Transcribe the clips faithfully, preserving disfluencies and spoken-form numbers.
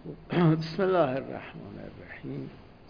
بسم الله الرحمن الرحیم.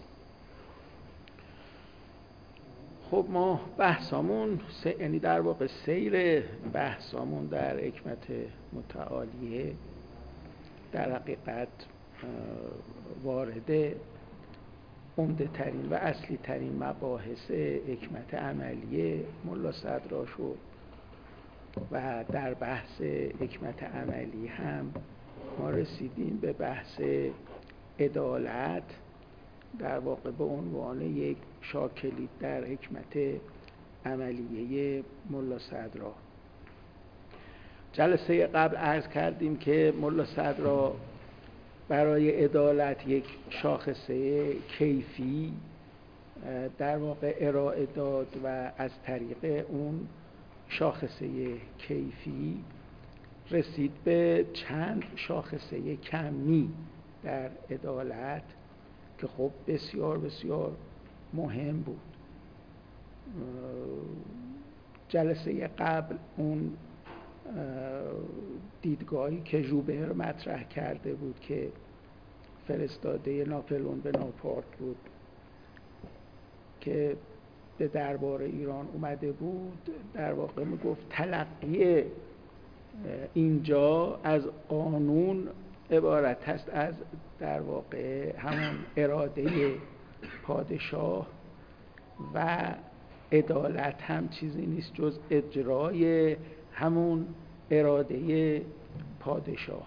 خب ما بحثامون س... یعنی در واقع سیر بحثامون در حکمت متعالیه در حقیقت وارد عمده ترین و اصلی ترین مباحث حکمت عملیه ملا صدرا شد و در بحث حکمت عملی هم ما رسیدیم به بحث عدالت در واقع به عنوان یک شاکلید در حکمت عملیه ملا صدرا. جلسه قبل عرض کردیم که ملا صدرا برای عدالت یک شاخصه کیفی در واقع ارائه داد و از طریق اون شاخصه کیفی رسید به چند شاخصه کمی در عدالت که خب بسیار بسیار مهم بود. جلسه قبل اون دیدگاهی که ژوبر مطرح کرده بود که فرستاده ناپلئون بناپارت بود که به دربار ایران اومده بود، در واقع میگفت تلقی اینجا از قانون عبارت است از در واقع همون اراده پادشاه و عدالت هم چیزی نیست جز اجرای همون اراده پادشاه.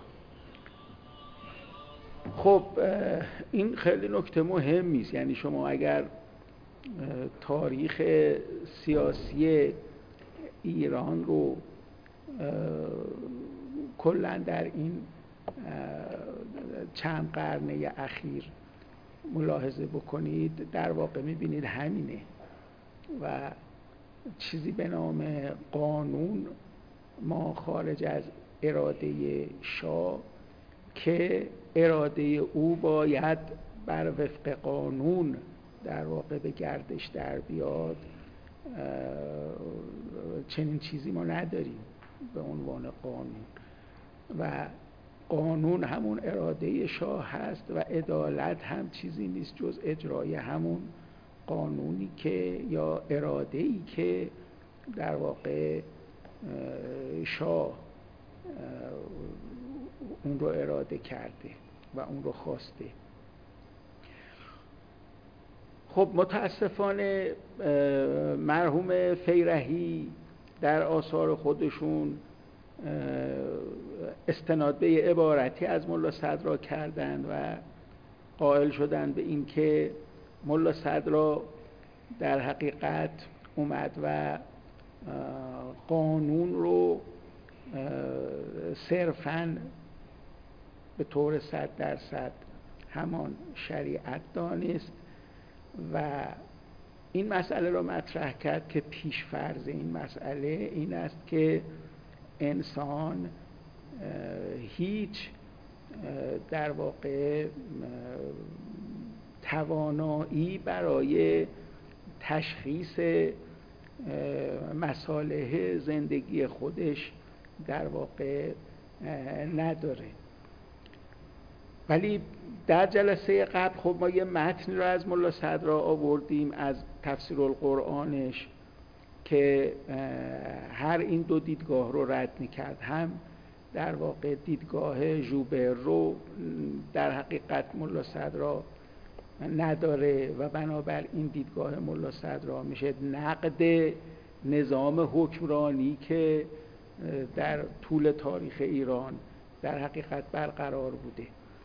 خب این خیلی نکته مهمی است، یعنی شما اگر تاریخ سیاسی ایران رو کلا در این چند قرنه اخیر ملاحظه بکنید در واقع میبینید همینه و چیزی به نام قانون ما خارج از اراده شاه که اراده او باید بر وفق قانون در واقع به گردش در بیاد، چنین چیزی ما نداریم به عنوان قانون و قانون همون اراده شاه هست و عدالت هم چیزی نیست جز اجرای همون قانونی که یا اراده‌ای که در واقع شاه اون رو اراده کرده و اون رو خواسته. خب متاسفانه مرحوم فیرحی در آثار خودشون استناد به عبارتی از ملا صدرا کردن و قائل شدن به این که ملا صدرا در حقیقت اومد و قانون رو صرفاً به طور صد درصد همان شریعت دانست و این مسئله را مطرح کرد که پیش‌فرض این مسئله این است که انسان هیچ در واقع توانایی برای تشخیص مصالح زندگی خودش در واقع نداره. ولی در جلسه قبل خب ما یه متن رو از ملا صدرا آوردیم از تفسیر القرآنش که هر این دو دیدگاه رو رد می‌کرد، هم در واقع دیدگاه ژوبر رو در حقیقت ملا صدرا نداره و بنابر این دیدگاه ملا صدرا میشه نقد نظام حکمرانی که در طول تاریخ ایران در حقیقت برقرار بوده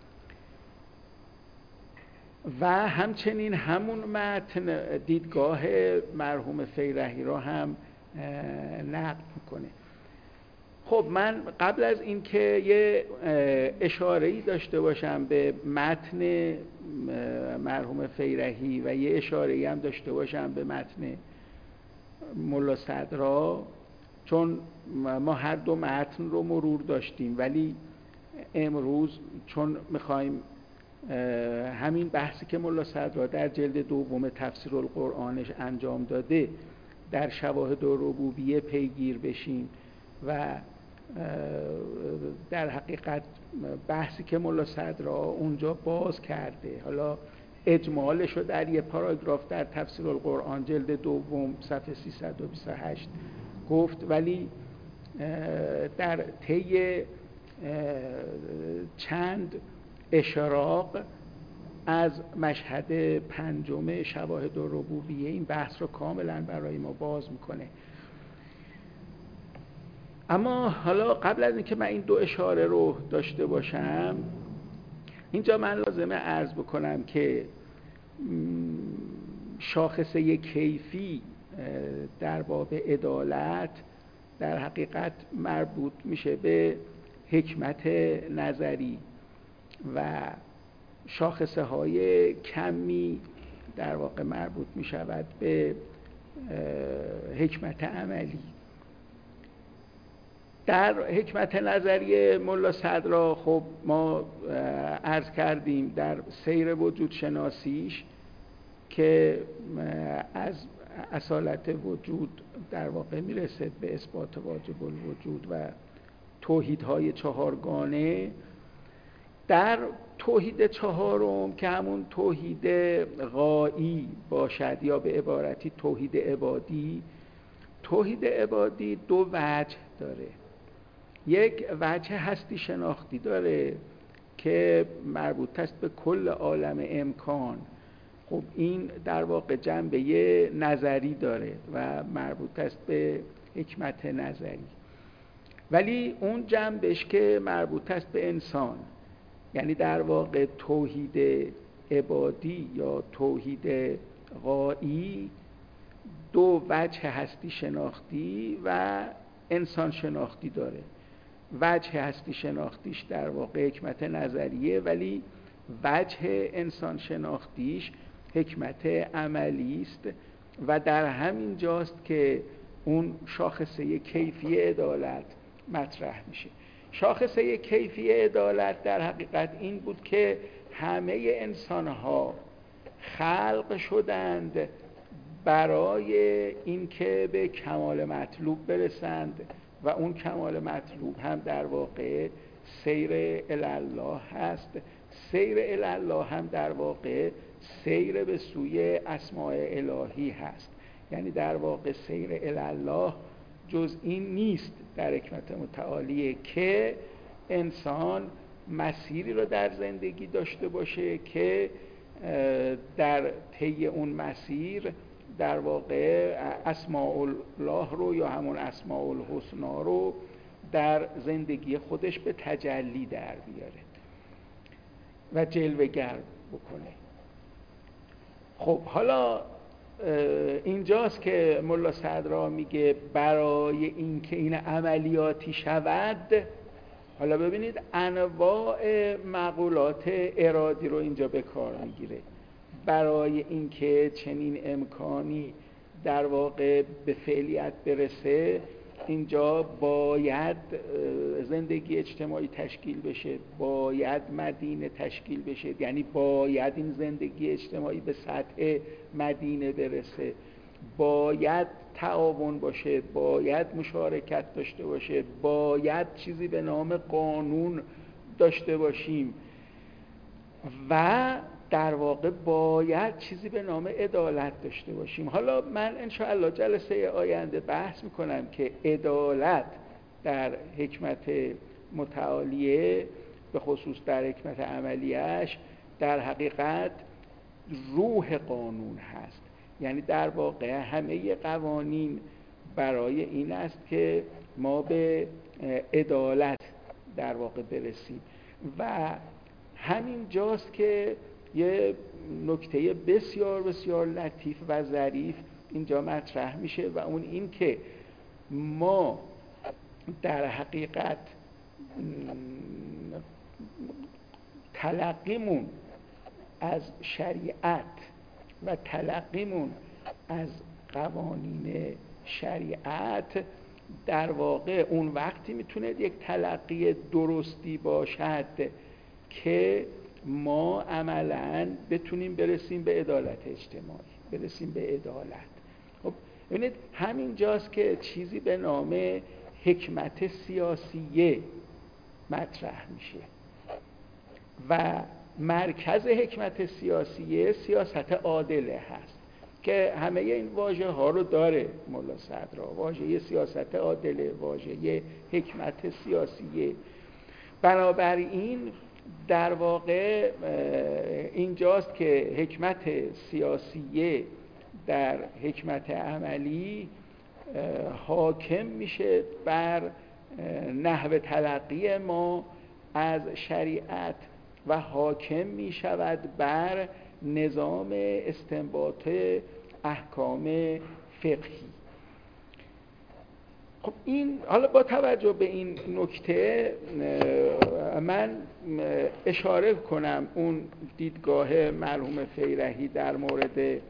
و همچنین همون متن دیدگاه مرحوم فیرحی را هم نقد میکنه. خب من قبل از این که یه اشاره‌ای داشته باشم به متن مرحوم فیرحی و یه اشاره‌ای هم داشته باشم به متن ملا صدرا، چون ما هر دو متن رو مرور داشتیم ولی امروز چون میخوایم همین بحثی که ملا صدرا در جلد دوم تفسیر القرآنش انجام داده در شواهد الربوبیه پیگیر بشیم و در حقیقت بحثی که ملا صدرا اونجا باز کرده، حالا اجمالش رو در یه پاراگراف در تفسیر القرآن جلد دوم صفحه سیصد و بیست و هشت گفت، ولی در طی چند اشراق از مشهد پنجم شواهد الربوبیه این بحث رو کاملا برای ما باز میکنه. اما حالا قبل از اینکه من این دو اشاره رو داشته باشم، اینجا من لازمه عرض بکنم که شاخصه کیفی در باب عدالت در حقیقت مربوط میشه به حکمت نظری و شاخصه های کمی در واقع مربوط میشود به حکمت عملی. در حکمت نظری ملا صدرا خب ما عرض کردیم در سیر وجود شناسیش که از اصالت وجود در واقع میرسد به اثبات واجب الوجود و توحیدهای چهارگانه. در توحید چهارم که همون توحید غایی باشد یا به عبارتی توحید عبادی، توحید عبادی دو وجه داره. یک وجه هستی شناختی داره که مربوط است به کل عالم امکان. خب این در واقع جنبه نظری داره و مربوط است به حکمت نظری. ولی اون جنبش که مربوط است به انسان، یعنی در واقع توحید عبادی یا توحید غایی، دو وجه هستی شناختی و انسان شناختی داره. وجه هستی شناختیش در واقع حکمت نظریه، ولی وجه انسان شناختیش حکمت عملی است و در همین جاست که اون شاخصه کیفی عدالت مطرح میشه. شاخصه کیفی عدالت در حقیقت این بود که همه انسان‌ها خلق شدند برای اینکه به کمال مطلوب برسند و اون کمال مطلوب هم در واقع سیر الی الله هست. سیر الی الله هم در واقع سیر به سوی اسماء الهی هست. یعنی در واقع سیر الی الله جز این نیست در حکمت متعالیه که انسان مسیری رو در زندگی داشته باشه که در طی اون مسیر در واقع اسماء الله رو یا همون اسماء الحسنا رو در زندگی خودش به تجلی در بیاره و جلوه گر بکنه. خب حالا اینجاست که ملا صدرا میگه برای اینکه این عملیاتی شود، حالا ببینید انواع مقولات ارادی رو اینجا به کار میگیره. برای اینکه چنین امکانی در واقع به فعلیت برسه، اینجا باید زندگی اجتماعی تشکیل بشه، باید مدینه تشکیل بشه، یعنی باید این زندگی اجتماعی به سطح مدینه برسه، باید تعاون باشه، باید مشارکت داشته باشه، باید چیزی به نام قانون داشته باشیم و در واقع باید چیزی به نام عدالت داشته باشیم. حالا من انشاءالله جلسه آینده بحث میکنم که عدالت در حکمت متعالیه به خصوص در حکمت عملیش در حقیقت روح قانون هست. یعنی در واقع همه قوانین برای این است که ما به عدالت در واقع برسیم و همین جاست که یه نکته بسیار بسیار لطیف و ظریف اینجا مطرح میشه و اون این که ما در حقیقت تلقیمون از شریعت و تلقیمون از قوانین شریعت در واقع اون وقتی میتونه یک تلقی درستی باشد که ما عملاً بتونیم برسیم به عدالت اجتماعی، برسیم به عدالت. خب ببینید همین جاست که چیزی به نام حکمت سیاسیه مطرح میشه. و مرکز حکمت سیاسیه سیاست عادله هست که همه این واژه ها رو داره ملا صدرا. واژه سیاست عادله، واژه حکمت سیاسیه. بنابراین در واقع اینجاست که حکمت سیاسیه در حکمت عملی حاکم میشه بر نحو تلقی ما از شریعت و حاکم میشود بر نظام استنباط احکام فقهی. خب این حالا با توجه به این نکته من اشاره کنم اون دیدگاه مرحوم فیرحی در مورد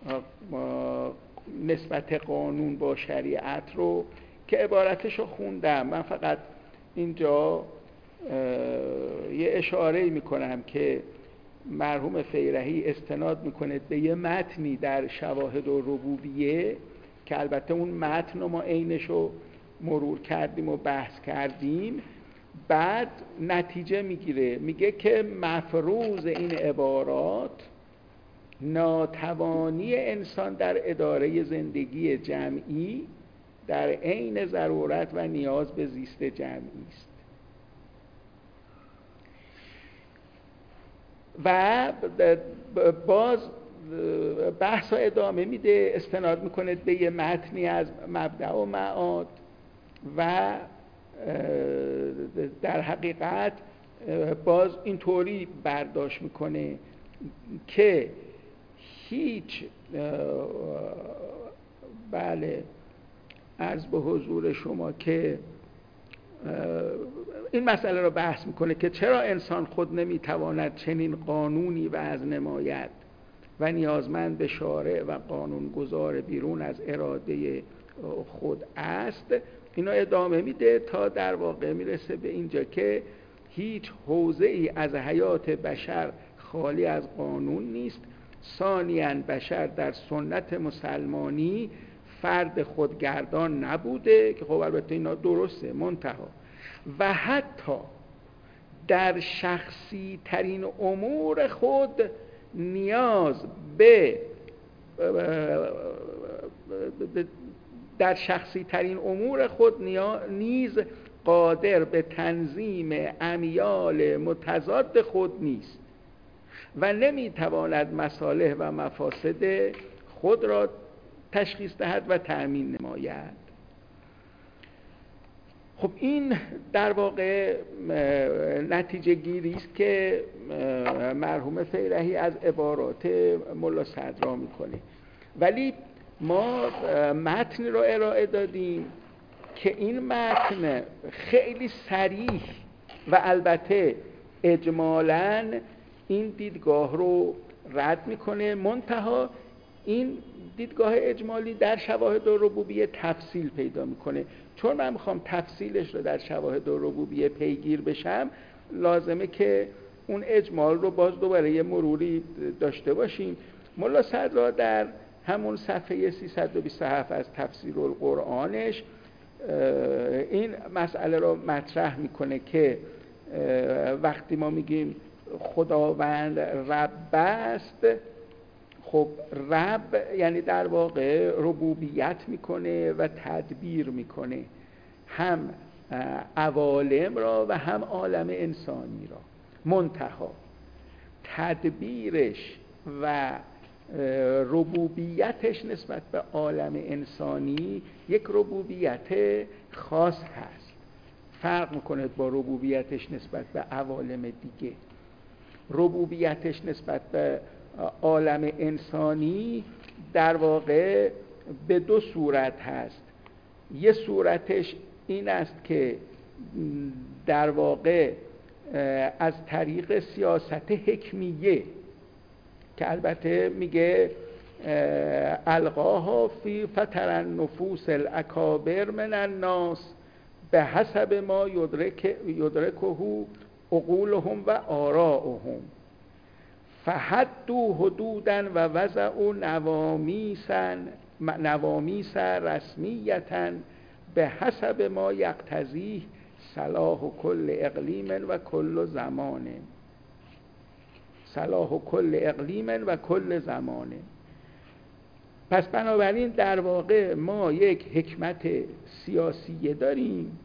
نسبت قانون با شریعت رو که عبارتش رو خوندم. من فقط اینجا یه اشاره میکنم که مرحوم فیرحی استناد میکنه به یه متنی در شواهد و ربوبیه که البته اون متن رو ما عینش رو مرور کردیم و بحث کردیم. بعد نتیجه میگیره، میگه که مفروض این عبارات ناتوانی انسان در اداره زندگی جمعی در عین ضرورت و نیاز به زیست جمعی است. و باز بحث ها ادامه میده، استناد میکنه به یه متنی از مبدأ و معاد و در حقیقت باز اینطوری برداشت میکنه که هیچ بله عرض به حضور شما که این مسئله رو بحث میکنه که چرا انسان خود نمیتواند چنین قانونی وضع نماید و نیازمند به شارع و قانونگذار بیرون از اراده خود است. اینو ادامه میده تا در واقع میرسه به اینجا که هیچ حوزه ای از حیات بشر خالی از قانون نیست. ثانیاً بشر در سنت مسلمانی فرد خودگردان نبوده که خب البته اینا درسته، منتها و حتی در شخصی ترین امور خود نیاز به در شخصی ترین امور خود نیز قادر به تنظیم امیال متضاد خود نیست و نمیتواند مصالح و مفاسد خود را تشخیص دهد و تأمین نماید. خب این در واقع نتیجه گیری است که مرحوم فیرحی از عبارات ملا صدرا میکنه. ولی ما متن رو ارائه دادیم که این متن خیلی صریح و البته اجمالاً این دیدگاه رو رد میکنه، منتها این دیدگاه اجمالی در شواهد و ربوبیه تفصیل پیدا میکنه. چون من میخوام تفصیلش رو در شواهد و ربوبیه پیگیر بشم، لازمه که اون اجمال رو باز دوباره یه مروری داشته باشیم. ملا صدرا در همون صفحه سیصد و بیست و هفت از تفسیر القرآنش این مسئله رو مطرح میکنه که وقتی ما میگیم خداوند رب است، خب رب یعنی در واقع ربوبیت میکنه و تدبیر میکنه، هم عوالم را و هم عالم انسانی را. منتها تدبیرش و ربوبیتش نسبت به عالم انسانی یک ربوبیت خاص هست، فرق میکنه با ربوبیتش نسبت به عوالم دیگه. ربوبیتش نسبت به عالم انسانی در واقع به دو صورت هست. یه صورتش این است که در واقع از طریق سیاست حکمیه که البته میگه القاها فی فتر النفوس الاکابر من الناس به حسب ما یدرک یدرکه عقولهم و آراؤهم فحدوا حدودا و وضعوا نوامیسا نوامیس رسمیتا به حسب ما یقتضیه صلاح کل اقلیم و کل زمان. صلاح کل اقلیم و کل زمانه. پس بنابراین در واقع ما یک حکمت سیاسی داریم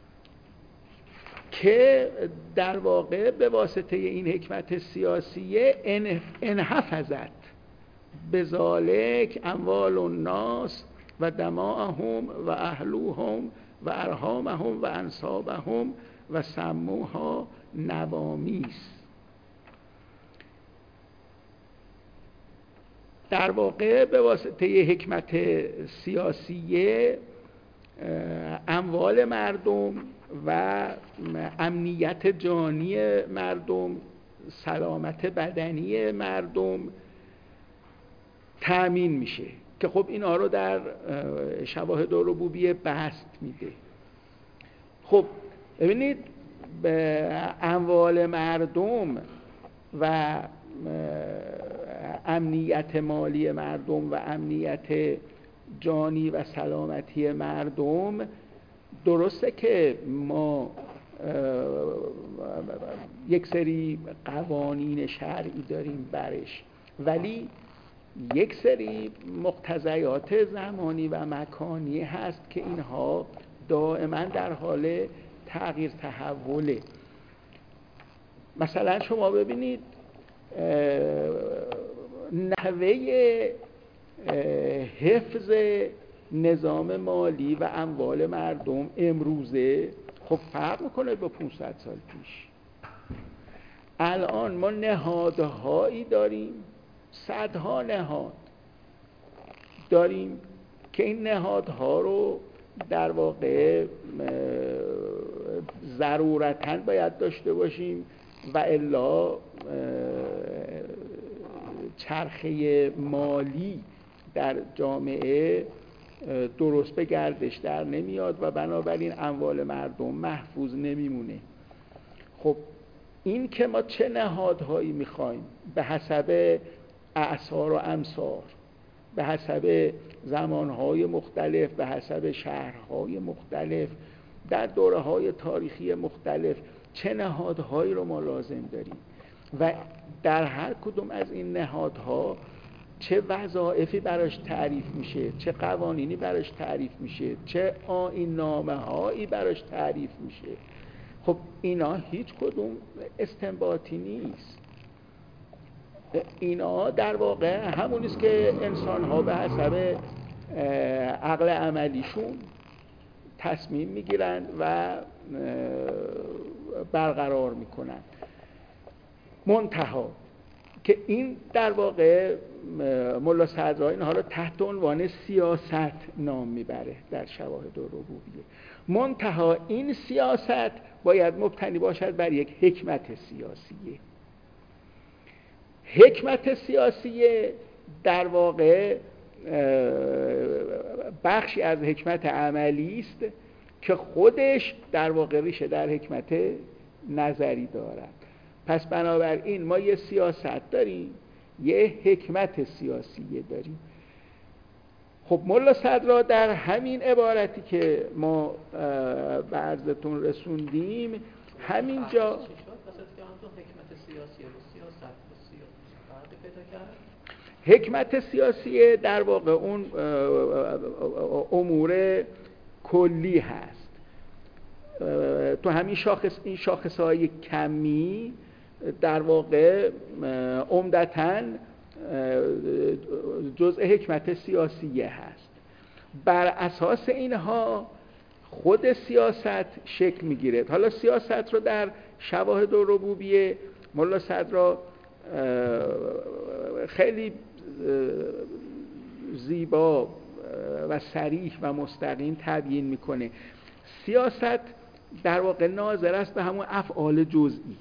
که در واقع به واسطه این حکمت سیاسی انحفظت بذالک اموال الناس و دماءهم و اهلوهم و ارحامهم و انسابهم و سموها نوامیس. در واقع به واسطه حکمت سیاسی اموال مردم و امنیت جانی مردم، سلامت بدنی مردم تأمین میشه که خب اینا رو در شواهد ربوبیه بسط میده. خب ببینید اموال مردم و امنیت مالی مردم و امنیت جانی و سلامتی مردم، درسته که ما یک سری قوانین شرعی داریم برش، ولی یک سری مقتضیات زمانی و مکانی هست که اینها دائما در حال تغییر تحوله. مثلا شما ببینید نحوه حفظ نظام مالی و اموال مردم امروزه خب فرق میکنه با پانصد سال پیش. الان ما نهادهایی داریم، صدها نهاد داریم که این نهادها رو در واقع ضرورتاً باید داشته باشیم و الا چرخه مالی در جامعه درست به گردش در نمیاد و بنابراین اموال مردم محفوظ نمیمونه. خب این که ما چه نهادهایی میخوایم به حسب اعصار و امصار، به حسب زمانهای مختلف، به حسب شهرهای مختلف، در دوره‌های تاریخی مختلف چه نهادهایی رو ما لازم داریم و در هر کدوم از این نهادها چه وظایفی براش تعریف میشه، چه قوانینی براش تعریف میشه، چه آیین نامه هایی براش تعریف میشه. خب اینا هیچ کدوم استنباطی نیست، اینا در واقع همونیست که انسان ها به حسب عقل عملیشون تصمیم میگیرن و برقرار میکنن. منتها که این در واقع ملا صدرا اینها رو تحت عنوان سیاست نام میبره در شواهد ربوبیه. منتها این سیاست باید مبتنی باشد بر یک حکمت سیاسیه. حکمت سیاسیه در واقع بخشی از حکمت عملی است که خودش در واقع ریشه در حکمت نظری دارد. پس بنابراین ما یه سیاست داریم، یه حکمت سیاسیه داریم. خب ملا صدرا در همین عبارتی که ما به عرضتون رسوندیم همینجا حکمت سیاسی در واقع اون امور کلی هست. تو همین شاخص این شاخصهای کمی در واقع عمدتاً جزء حکمت سیاسیه هست. بر اساس اینها خود سیاست شکل میگیره. حالا سیاست رو در شواهد ربوبیه ملا صدرا خیلی زیبا و صریح و مستقیم تبیین میکنه. سیاست در واقع ناظر است به همون افعال جزئی.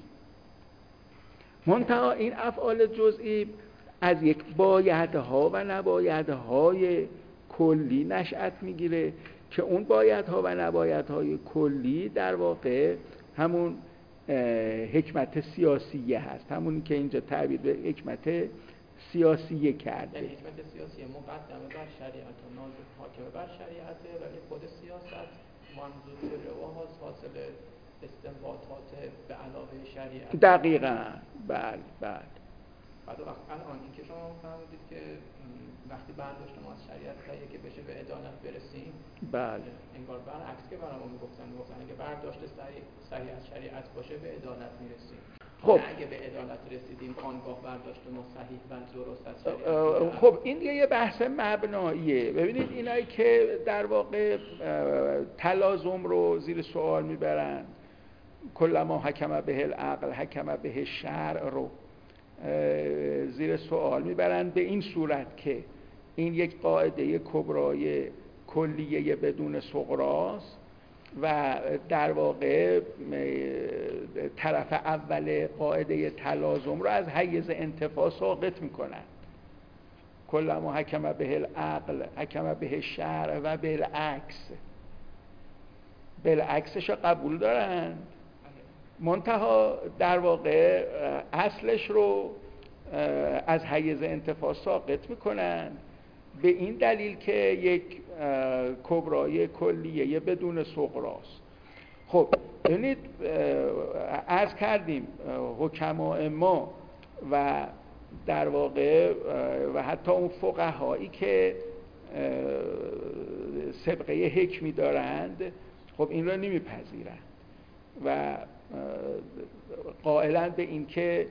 منتها این افعال جزئی از یک بایدها و نبایدهای کلی نشأت میگیره که اون بایدها و نبایدهای کلی در واقع همون حکمت سیاسیه هست، همون که اینجا تعبیر به حکمت سیاسیه کرده. یعنی حکمت سیاسی مقدمه بر شریعت و نازل حاکمه بر شریعته، ولی خود سیاست منظور شده و حاصل استنباطات به علاوه شریعت. دقیقاً. بله بله بعد وقت الان این که شما فرمودید که وقتی برداشت ما از شریعت صحیحه که بشه به عدالت برسیم، بله انگار برعکس که برامون میگفتن میگفتن اگه برداشت صحیح صحیح از شریعت باشه به عدالت میرسیم. خب اگه به عدالت رسیدیم آنگاه برداشت ما صحیح و درست از شریعت. خب این یه بحث مبناییه. ببینید اینایی که در واقع تلازم رو زیر سوال میبرن، کلما حکم به العقل حکم به شرع رو زیر سوال میبرن به این صورت که این یک قاعده کبرای کلیه بدون صغراست و در واقع طرف اول قاعده تلازم رو از حیز انتفاع ساقط میکنن. کلما حکم به العقل حکم به شرع و بالعکس، بالعکسش رو قبول دارن، منتها در واقع اصلش رو از حیز انتفاع ساقط میکنن به این دلیل که یک کبرای کلیه بدون صغراست. خب ببینید عرض کردیم حکماء ما و در واقع و حتی اون فقهایی که سابقه حکمی دارند خب این را نمیپذیرند و قائلند به این که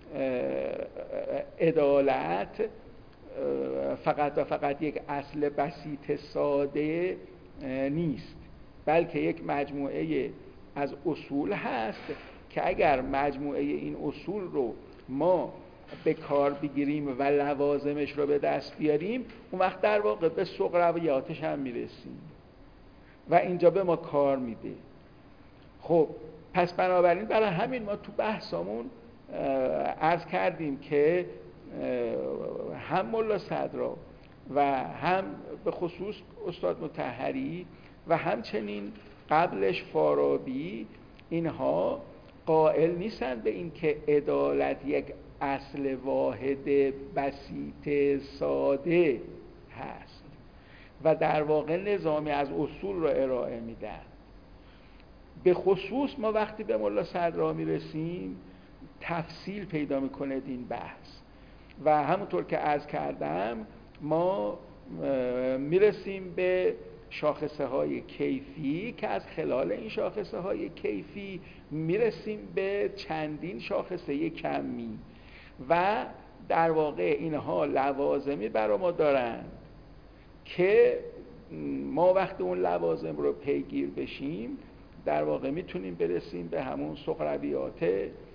عدالت فقط و فقط یک اصل بسیط ساده نیست، بلکه یک مجموعه از اصول هست که اگر مجموعه این اصول رو ما به کار بگیریم و لوازمش رو به دست بیاریم اون وقت در واقع به صغرویاتش هم میرسیم و اینجا به ما کار میده. خب پس بنابراین برای همین ما تو بحثامون عرض کردیم که هم ملا صدرا و هم به خصوص استاد مطهری و همچنین قبلش فارابی اینها قائل نیستن به این که عدالت یک اصل واحد بسیط ساده هست و در واقع نظامی از اصول رو ارائه میدن. به خصوص ما وقتی به ملا صدرا میرسیم تفصیل پیدا میکنه این بحث و همونطور که عرض کردم ما میرسیم به شاخصه های کیفی که از خلال این شاخصه های کیفی میرسیم به چندین شاخصه کمی و در واقع اینها لوازمی برای ما دارن که ما وقتی اون لوازم رو پیگیر بشیم در واقع میتونیم برسیم به همون صغرویات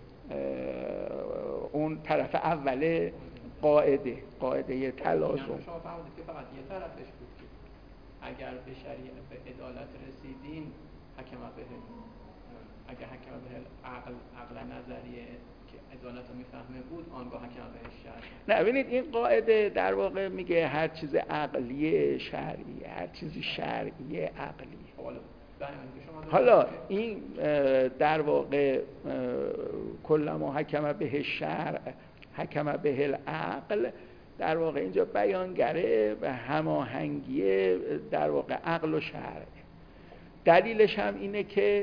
اون طرف اول قاعده قاعده تلازم. شما فهمید که فقط یه طرفش بود که اگر به شریعت به عدالت رسیدین حکم به اگر حکم به عقل عقل نظریه که عدالت رو میفهمه بود آنگاه حکم به شرع. نه ببینید این قاعده در واقع میگه هر چیز عقلی شرعی، هر چیزی شرعی عقلی. حالا این در واقع کلما حکم به شرع حکم به العقل در واقع اینجا بیانگره و هماهنگی در واقع عقل و شرع. دلیلش هم اینه که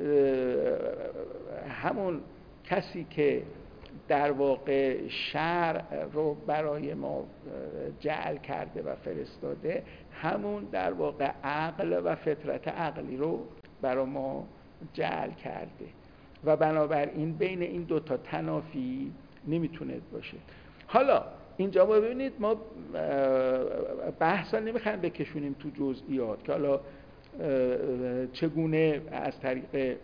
همون کسی که در واقع شرع رو برای ما جعل کرده و فرستاده همون در واقع عقل و فطرت عقلی رو برای ما جعل کرده و بنابراین بین این دوتا تنافی نمیتونه باشه. حالا اینجا ما ببینید ما بحثا نمیخوایم بکشونیم تو جزئیات که حالا چگونه از طریق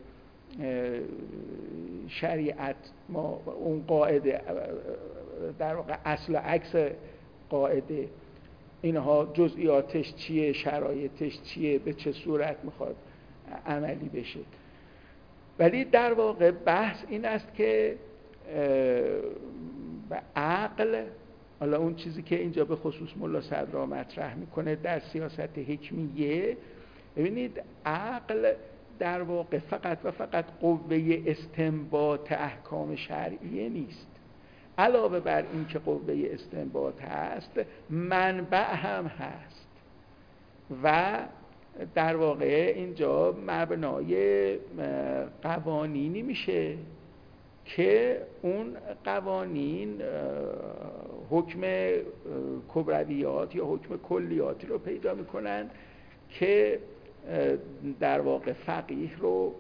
شریعت ما اون قاعده در واقع اصل و عکس قاعده اینها جزئیاتش چیه، شرایطش چیه، به چه صورت میخواد عملی بشه. ولی در واقع بحث این است که عقل، حالا اون چیزی که اینجا به خصوص ملا صدرا مطرح میکنه در سیاست حکمیه، ببینید عقل در واقع فقط و فقط قوه استنباط احکام شرعیه نیست، علاوه بر این که قوه استنباط هست منبع هم هست و در واقع اینجا مبنای قوانینی میشه که اون قوانین حکم کبرویات یا حکم کلیاتی رو پیدا میکنن که در واقع فقیه رو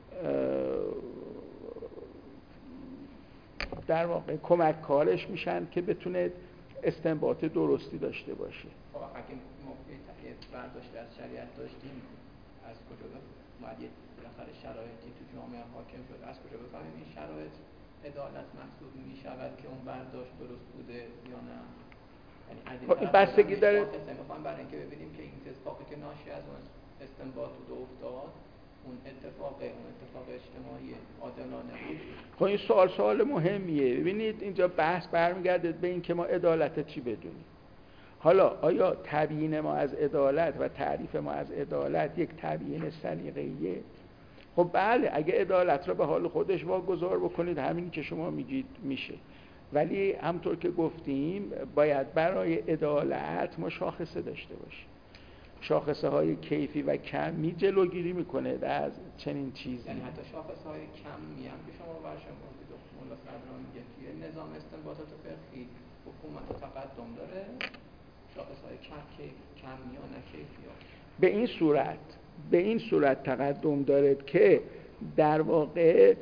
در واقع کمک کارش میشن که بتونه استنباط درستی داشته باشه. خب اگه ما یه برداشت از شریعت داشتیم از کجا باید یه بالاخره شرایطی تو جامعه حاکم شد، از کجا بفهمیم این شرایط عدالت محسوب میشود که اون برداشت درست بوده یا نه؟ یعنی از این بستگی داره. میخوام برای اینکه ببینیم که این اتفاقی که ناشی از اون استنباط بود افتاد اون اتفاق اون اتفاق اجتماعی عادلانه بود. خب این سوال سوال مهمیه. ببینید اینجا بحث برمیگرده به این که ما عدالت چی بدونیم. حالا آیا تبیین ما از عدالت و تعریف ما از عدالت یک تبیین سلیقه‌ایه؟ خب بله، اگه عدالت رو به حال خودش واگذار بکنید همینی که شما میگید میشه، ولی همطور که گفتیم باید برای عدالت ما شاخصه داشته باشیم. شاخصه های کیفی و کمی جلوگیری میکنه از چنین چیزی. یعنی حتی شاخصه های کمی هم که شما برشمردید مولا صدران میگه توی نظام استنباطات فقهی حکومت تقدم داره، شاخصه های کم کمی یا نه کیفی ها. به این صورت به این صورت تقدم داره که در واقع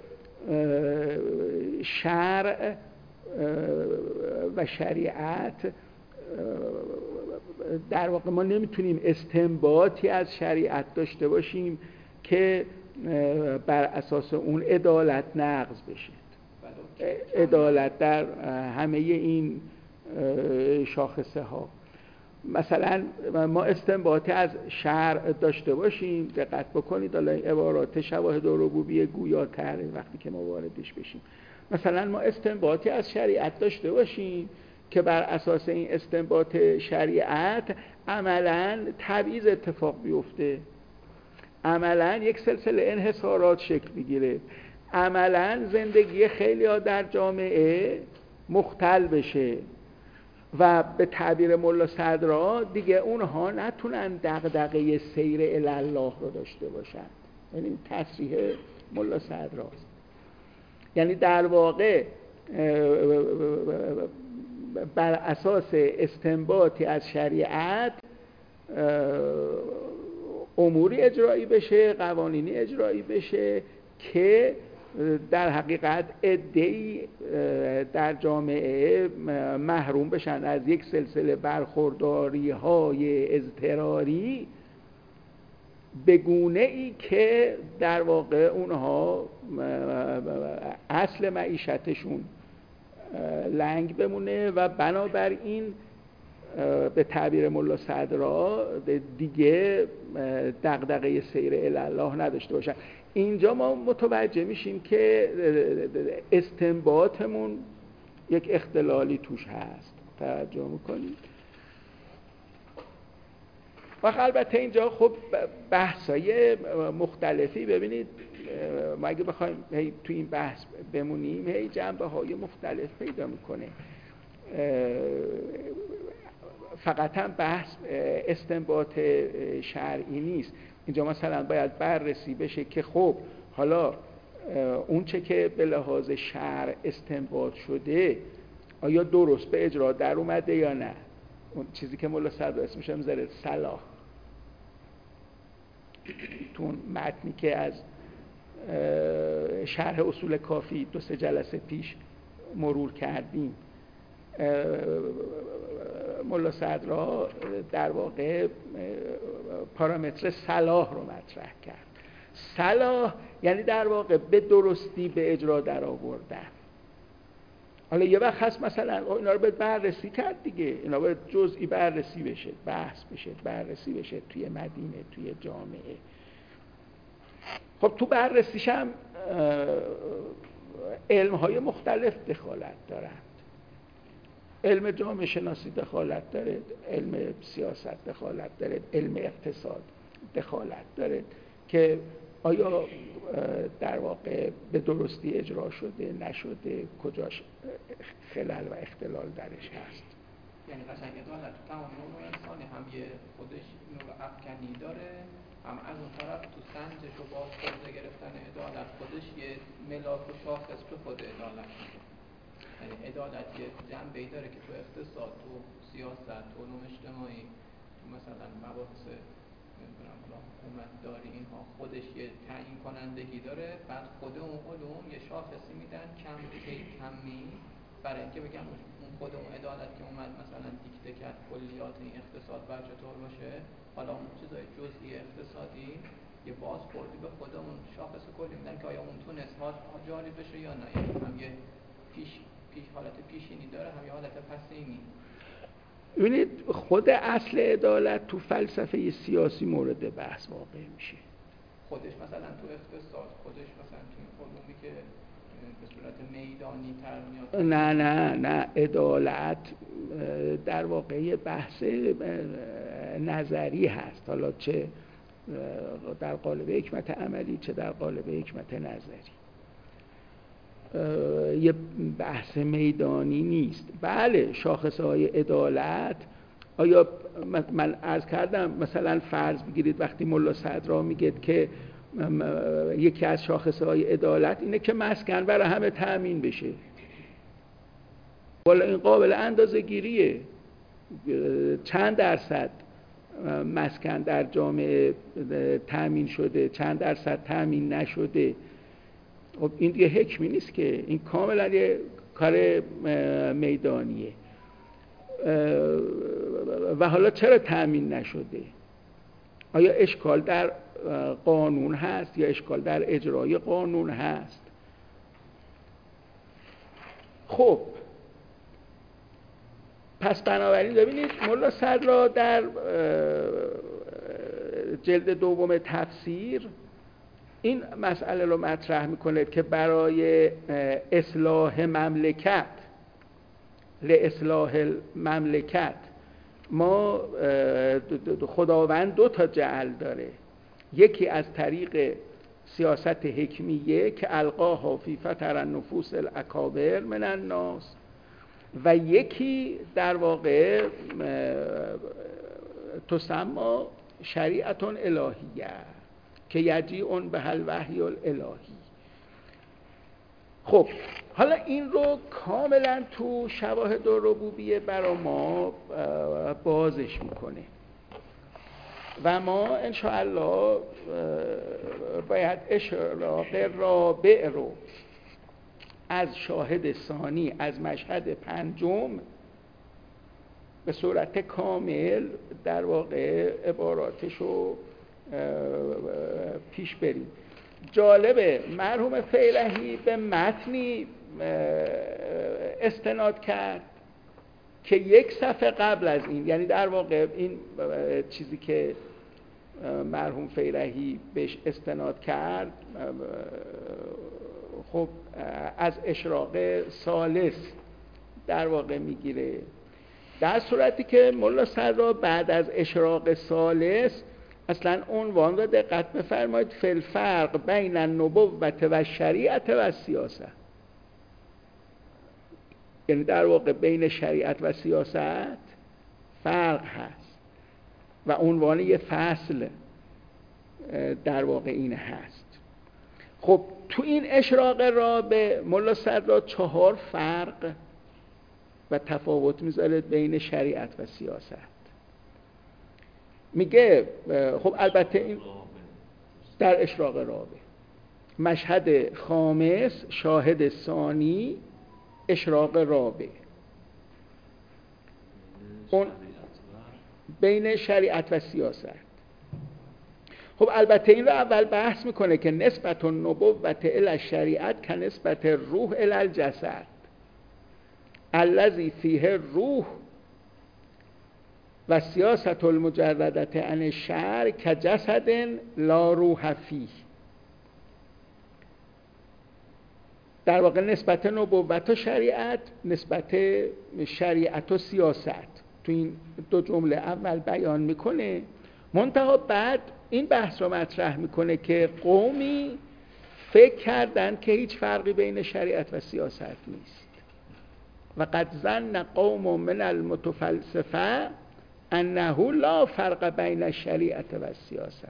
شرع و شریعت در واقع ما نمیتونیم استنباطی از شریعت داشته باشیم که بر اساس اون عدالت نقض بشه. عدالت در همه این شاخصه ها، مثلا ما استنباطی از شرع داشته باشیم، دقت بکنید حالا این عبارات شواهد ربوبیه گویاتر وقتی که ما واردش بشیم، مثلا ما استنباطی از شریعت داشته باشیم که بر اساس این استنباط شریعت عملاً تبعیض اتفاق بیفته، عملاً یک سلسله انحصارات شکل بگیره، عملاً زندگی خیلی‌ها در جامعه مختل بشه و به تعبیر ملا صدرا دیگه اونها نتونن دغدغه سیر الی الله رو داشته باشن. یعنی تصریح ملا صدراست. یعنی در واقع بر اساس استنباطی از شریعت اموری اجرایی بشه، قوانینی اجرایی بشه که در حقیقت عده‌ای در جامعه محروم بشن از یک سلسله برخورداری های اضطراری به گونه ای که در واقع اونها اصل معیشتشون لنگ بمونه و بنابراین به تعبیر ملا صدرا دیگه دغدغه سیر الی الله نداشته باشن. اینجا ما متوجه میشیم که استنباطمون یک اختلالی توش هست. توجه میکنید؟ و البته اینجا خب بحثای مختلفی، ببینید ما اگه بخوایم تو این بحث بمونیم هی جنبه های مختلف پیدا میکنه. فقط هم بحث استنباط شرعی نیست. اینجا مثلا باید بررسی بشه که خب حالا اون چه که به لحاظ شرع استنباط شده آیا درست به اجرا در اومده یا نه. اون چیزی که ملا صدرا اسمش هم میذاره صلاح، تو اون متنی که از شرح اصول کافی دو سه جلسه پیش مرور کردیم، ملا صدرا در واقع پارامتر صلاح رو مطرح کرد. صلاح یعنی در واقع به درستی به اجرا در آوردن. حالا یه وقت هست مثلا اینا رو باید بررسی کرد دیگه، اینا باید جزئی بررسی بشه، بحث بشه، بررسی بشه توی مدینه، توی جامعه. خب تو بررسیش هم علم‌های مختلف دخالت دارند. علم جامعه شناسی دخالت داره، علم سیاست دخالت داره، علم اقتصاد دخالت داره که آیا در واقع به درستی اجرا شده نشده، کجاش خلل و اختلال درش هست. یعنی قشنگ عدالت تو تمام نوع انسانی هم یه خودش نوع افکنی داره، هم از اون طرف تو سنجش و باز خورده گرفتن عدالت خودش یه ملاک و شاخص به خود عدالت میده. یعنی عدالت یه جنبه‌ای داره که تو اقتصاد، تو سیاست، تو علوم اجتماعی، تو مثلا مباحث نمیدونم حکومت داری، اینها خودش یه تعیین کنندگی داره. بعد خود اون علوم یه شاخصی میدن کم کی کمی، برای اینکه بگم اون خود اون عدالت که اومد مثلا دیکته کرد کلیات این اقتصاد باید چطور باشه، حالا اون چیزای جزئی اقتصادی یه بازخوردی به خود اون شاخص کلی میدن که آیا اون تونست جاری بشه یا نه. یعنی هم یه پیش پیش حالت پیشینی داره، هم یه حالت پسینی. ببینید خود اصل عدالت تو فلسفه سیاسی مورد بحث واقع میشه. خودش مثلا تو اقتصاد، خودش مثلا تو علومی که به صورت میدانی تر میاد. نه نه نه عدالت در واقع بحث نظری هست، حالا چه در قالب حکمت عملی چه در قالب حکمت نظری، یه بحث میدانی نیست. بله شاخصهای عدالت، آیا من عرض کردم مثلا فرض بگیرید وقتی ملا صدرا میگه که یکی از شاخصهای عدالت اینه که مسکن برای همه تأمین بشه، والا این قابل اندازه گیریه. چند درصد مسکن در جامعه تأمین شده، چند درصد تأمین نشده. خب این دیگه حکمی نیست که، این کاملا یه کار میدانیه. و حالا چرا تأمین نشده؟ آیا اشکال در قانون هست یا اشکال در اجرای قانون هست؟ خب پس بنابراین ببینید ملا صدرا در جلد دوم تفسیر این مسئله رو مطرح میکنه که برای اصلاح مملکت، لاصلاح المملکت، ما خداوند دو تا جعل داره. یکی از طریق سیاست حکمیه که القاها فی فتر النفوس الاکابر من الناس، و یکی در واقع تسمى شریعت الهیه که یجیء بها الوحی الالهی. خب حالا این رو کاملا تو شواهد الربوبیه برای ما بازش میکنه و ما انشاءالله باید اشراق رابع رو از شاهد ثانی از مشهد پنجم به صورت کامل در واقع عباراتش رو پیش بریم. جالبه مرحوم فیلحی به متنی استناد کرد که یک صفحه قبل از این، یعنی در واقع این چیزی که مرحوم فیلحی بهش استناد کرد خب از اشراق ثالث در واقع میگیره، در صورتی که ملا صدرا بعد از اشراق ثالث اصلا عنوان رو دقت بفرمایید فی الفرق بین النبوة و شریعت و سیاست، یعنی در واقع بین شریعت و سیاست فرق هست و عنوان یه فصل در واقع این هست. خب تو این اشراق رابع ملا صدرا چهار فرق و تفاوت میذاره بین شریعت و سیاست. میگه خب البته این در اشراق رابع، مشهد خامس، شاهد ثانی، اشراق رابع، اون بین شریعت و سیاست. خب البته این رو اول بحث میکنه که نسبت النبوة الی الشریعت که نسبت روح الی الجسد الذی فیه روح و سیاست المجردت عن الشرع که جسد لا روح فیه. در واقع نسبت نبوت و شریعت، نسبت شریعت و سیاست تو این دو جمله اول بیان میکنه، منتها بعد این بحث رو مطرح میکنه که قومی فکر کردن که هیچ فرقی بین شریعت و سیاست نیست و قد ظن قوم من المتفلسفه انه لا فرق بین الشریعه و السیاسه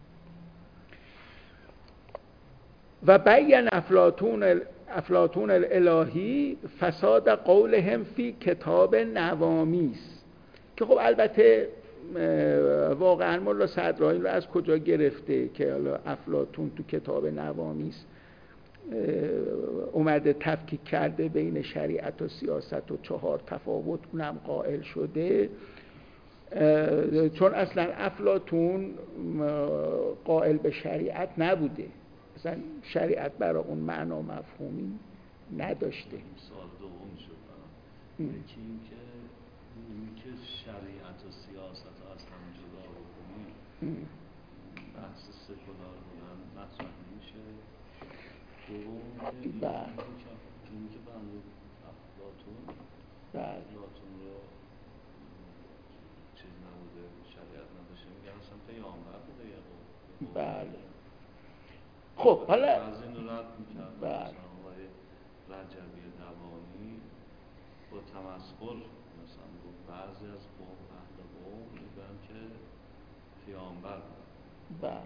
و بین افلاطون افلاطون الالهی فساد قولهم فی کتاب نوامیس، که خب البته واقعا ملا صدرایی رو از کجا گرفته که حالا افلاطون تو کتاب نوامیس اومده تفکیک کرده بین شریعت و سیاست و چهار تفاوت اونم قائل شده، چون اصلا افلاطون قائل به شریعت نبوده، اصلا شریعت برای اون معنا مفهومی نداشته. سوال دوم شد یکی این که این که شریعت و سیاست رو از هم جدا بکنیم بحث سکولار بودن مطرح نمیشه. دوم که این که بنده افلاطون افلاطون رو چیز نبوده، شریعت نداشته، میگن اصلا پیامبر بوده یه قول. بله خب حالا از این رد میکرد مثلا آقای رجبی دوانی با تمسخر مثلا بود بعضی از قوم اهل قوم میگن که پیامبر بود. بله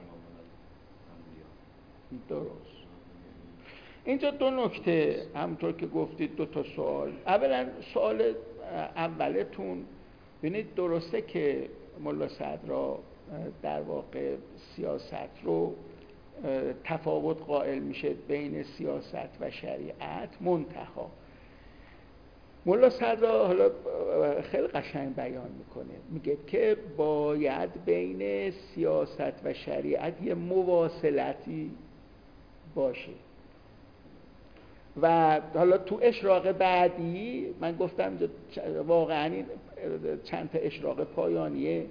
درست. اینجا دو نکته همونطور که گفتید، دو تا سوال. اولا سوال اولتون، ببینید درسته که ملا صدرا در واقع سیاست رو تفاوت قائل میشه بین سیاست و شریعت، منتها ملا صدرا حالا خیلی قشنگ بیان میکنه، میگه که باید بین سیاست و شریعت یه مواصلتی باشه و حالا تو اشراق بعدی من گفتم واقعا این چند تا اشراق پایانی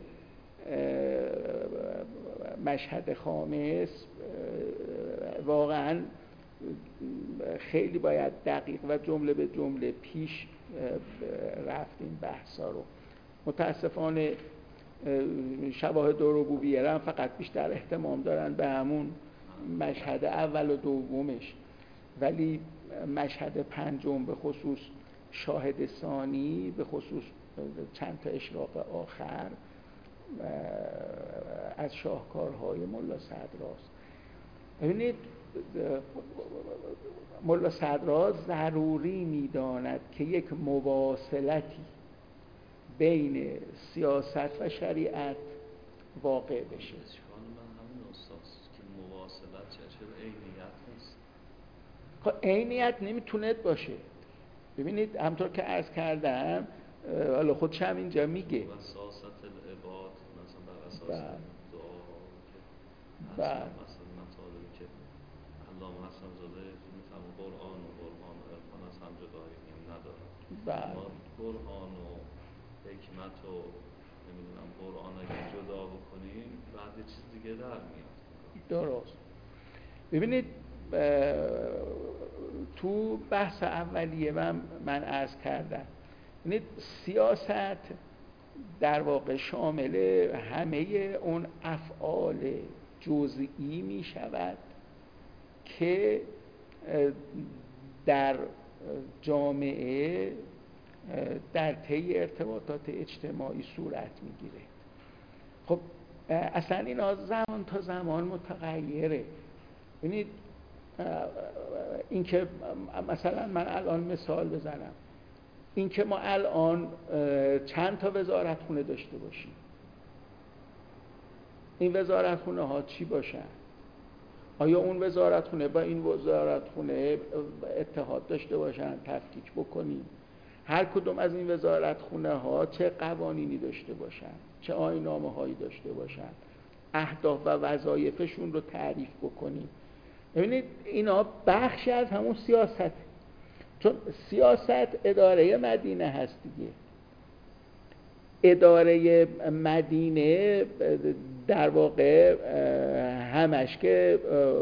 مشهد خامس واقعا خیلی باید دقیق و جمله به جمله پیش رفتیم بحثا رو. متاسفانه شواهد ربوبیه هم فقط بیشتر اهتمام دارن به همون مشهد اول و دومش، ولی مشهد پنجم به خصوص شاهد ثانی، به خصوص چند تا اشراق آخر از شاهکارهای ملا صدراست. ببینید ملا صدرا ضروری می‌داند که یک مواصلتی بین سیاست و شریعت واقع بشه. اشکال من همین استاد که مواصلت چه عینیت نیست. خب عینیت نمیتونه باشه. ببینید همطور که عرض کردم، حالا خودش هم اینجا میگه وساست العباد مثلا بر اساس دعا که بله مثلا مطالبی که علامه حسن زاده میفهمه قرآن و قرآن و عرفان از هم جدایی نداره. بله ما قرآن و حکمت و نمیدونم قرآن اگه جدا بکنیم بعد یه چیز دیگه در میاد. درست. ببینید تو بحث اولیه من من عرض کردم، ببینید سیاست در واقع شامل همه اون افعال جزئی می شود که در جامعه در طی ارتباطات اجتماعی صورت میگیره. خب اصلا اینا زمان تا زمان متغیره. ببینید این که مثلا من الان مثال بزنم، این که ما الان چند تا وزارتخونه داشته باشیم، این وزارتخونه ها چی باشن؟ آیا اون وزارتخونه با این وزارتخونه اتحاد داشته باشن، تفکیک بکنیم؟ هر کدوم از این وزارتخونه ها چه قوانینی داشته باشن، چه آیین‌نامه هایی داشته باشن، اهداف و وظایفشون رو تعریف بکنیم. ببینید اینا بخشی از همون سیاسته، چون سیاست اداره مدینه هست دیگه. اداره مدینه در واقع همش که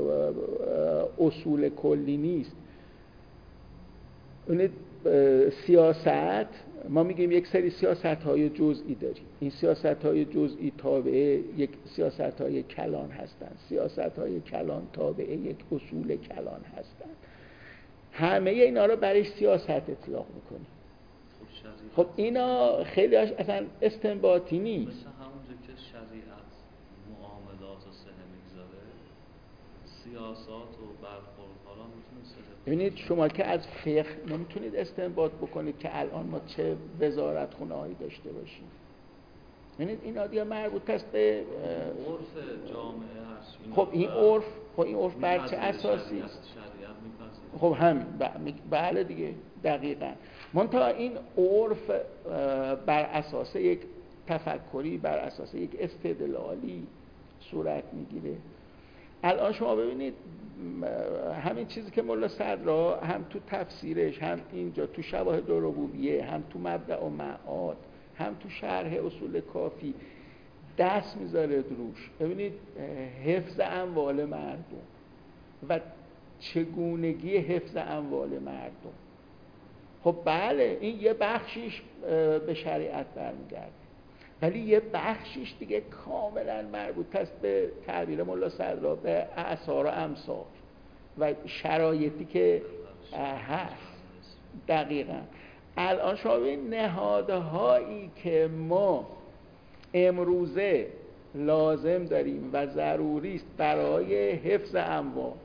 اصول کلی نیست. ببینید سیاست، ما میگیم یک سری سیاست‌های جزئی داریم، این سیاست‌های جزئی تابع یک سیاست‌های کلان هستند، سیاست‌های کلان تابع یک اصول کلان هستند. همه اینا رو برای سیاست اطلاق میکنیم. خب خب اینا خیلی هاش اصلا استنباطی نیست. مثل همونجا که شریعت معاملات و سهه میگذاره، سیاست و برخوردها را میتونه سهه. ببینید شما که از فقه نمیتونید استنباط بکنید که الان ما چه وزارت خونه هایی داشته باشیم. ببینید اینا دیگه مربوط است به عرف جامعه هست. خب این عرف، خب این عرف بر چه اساسی است؟ خب همین بله دیگه دقیقاً. منتها این عرف بر اساس یک تفکری، بر اساس یک استدلالی صورت میگیره. الان شما ببینید همین چیزی که ملا صدرا هم تو تفسیرش، هم اینجا تو شواهد ربوبیه، هم تو مبدأ و معاد، هم تو شرح اصول کافی دست میذاره روش. ببینید حفظ اموال مردم و چگونگی حفظ اموال مردم. خب بله این یه بخشیش به شریعت برمیگرده، ولی یه بخشیش دیگه کاملا مربوط است به تعبیر ملا صدرا به اعصار و امصار و شرایطی که هست. دقیقاً الان شما ببین نهادهایی که ما امروزه لازم داریم و ضروری است برای حفظ اموال،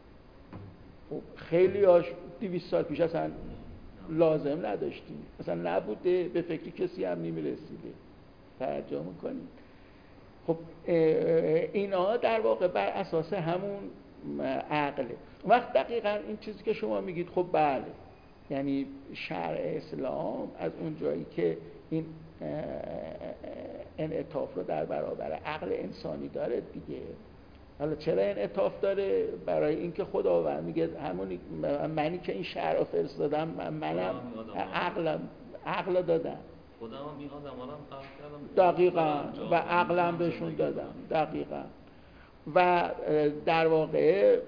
خیلی هاش دویست سال پیش اصلا لازم نداشتیم، اصلا نبوده، به فکری کسی هم نمیرسیده. توجه میکنید؟ خب اینا در واقع بر اساس همون عقله. وقت دقیقاً این چیزی که شما میگید خب بله، یعنی شرع اسلام از اون جایی که این انعطاف رو در برابر عقل انسانی داره دیگه. حالا چرا انعطاف داره؟ برای اینکه خداوند میگه همون منی که این شرع رو فرستادم منم عقلم عقل دادم، خودم هم این آدم هم خلق کردم دقیقاً و عقلم بهشون دادم. دقیقاً. و در واقع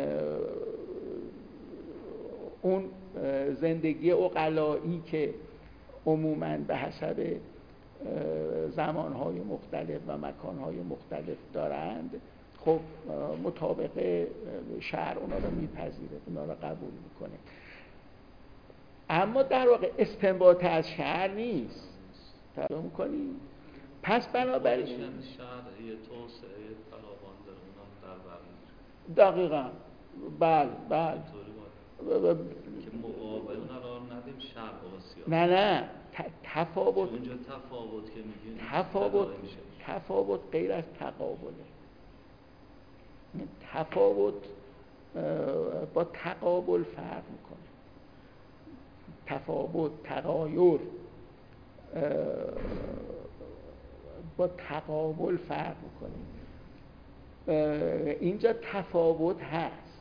اون زندگی عقلایی که عموماً به حسب زمانهای مختلف و مکانهای مختلف دارند، خب مطابق شرع اونا رو میپذیره، اونا رو قبول میکنه. اما در واقع استنباط از شرع نیست. توجه میکنی؟ پس بنابراین شرع یه توسعه فراوان داره، اونم در بر دقیقاً بله بله که مقابل قرار ندیم شرع و سیاست. نه نه تفاوت اونجا تفاوت که میگیم تفاوت تفاوت غیر از تقابله. تفاوت با تقابل فرق میکنه. تفاوت تغایر با تقابل فرق میکنه. اینجا تفاوت هست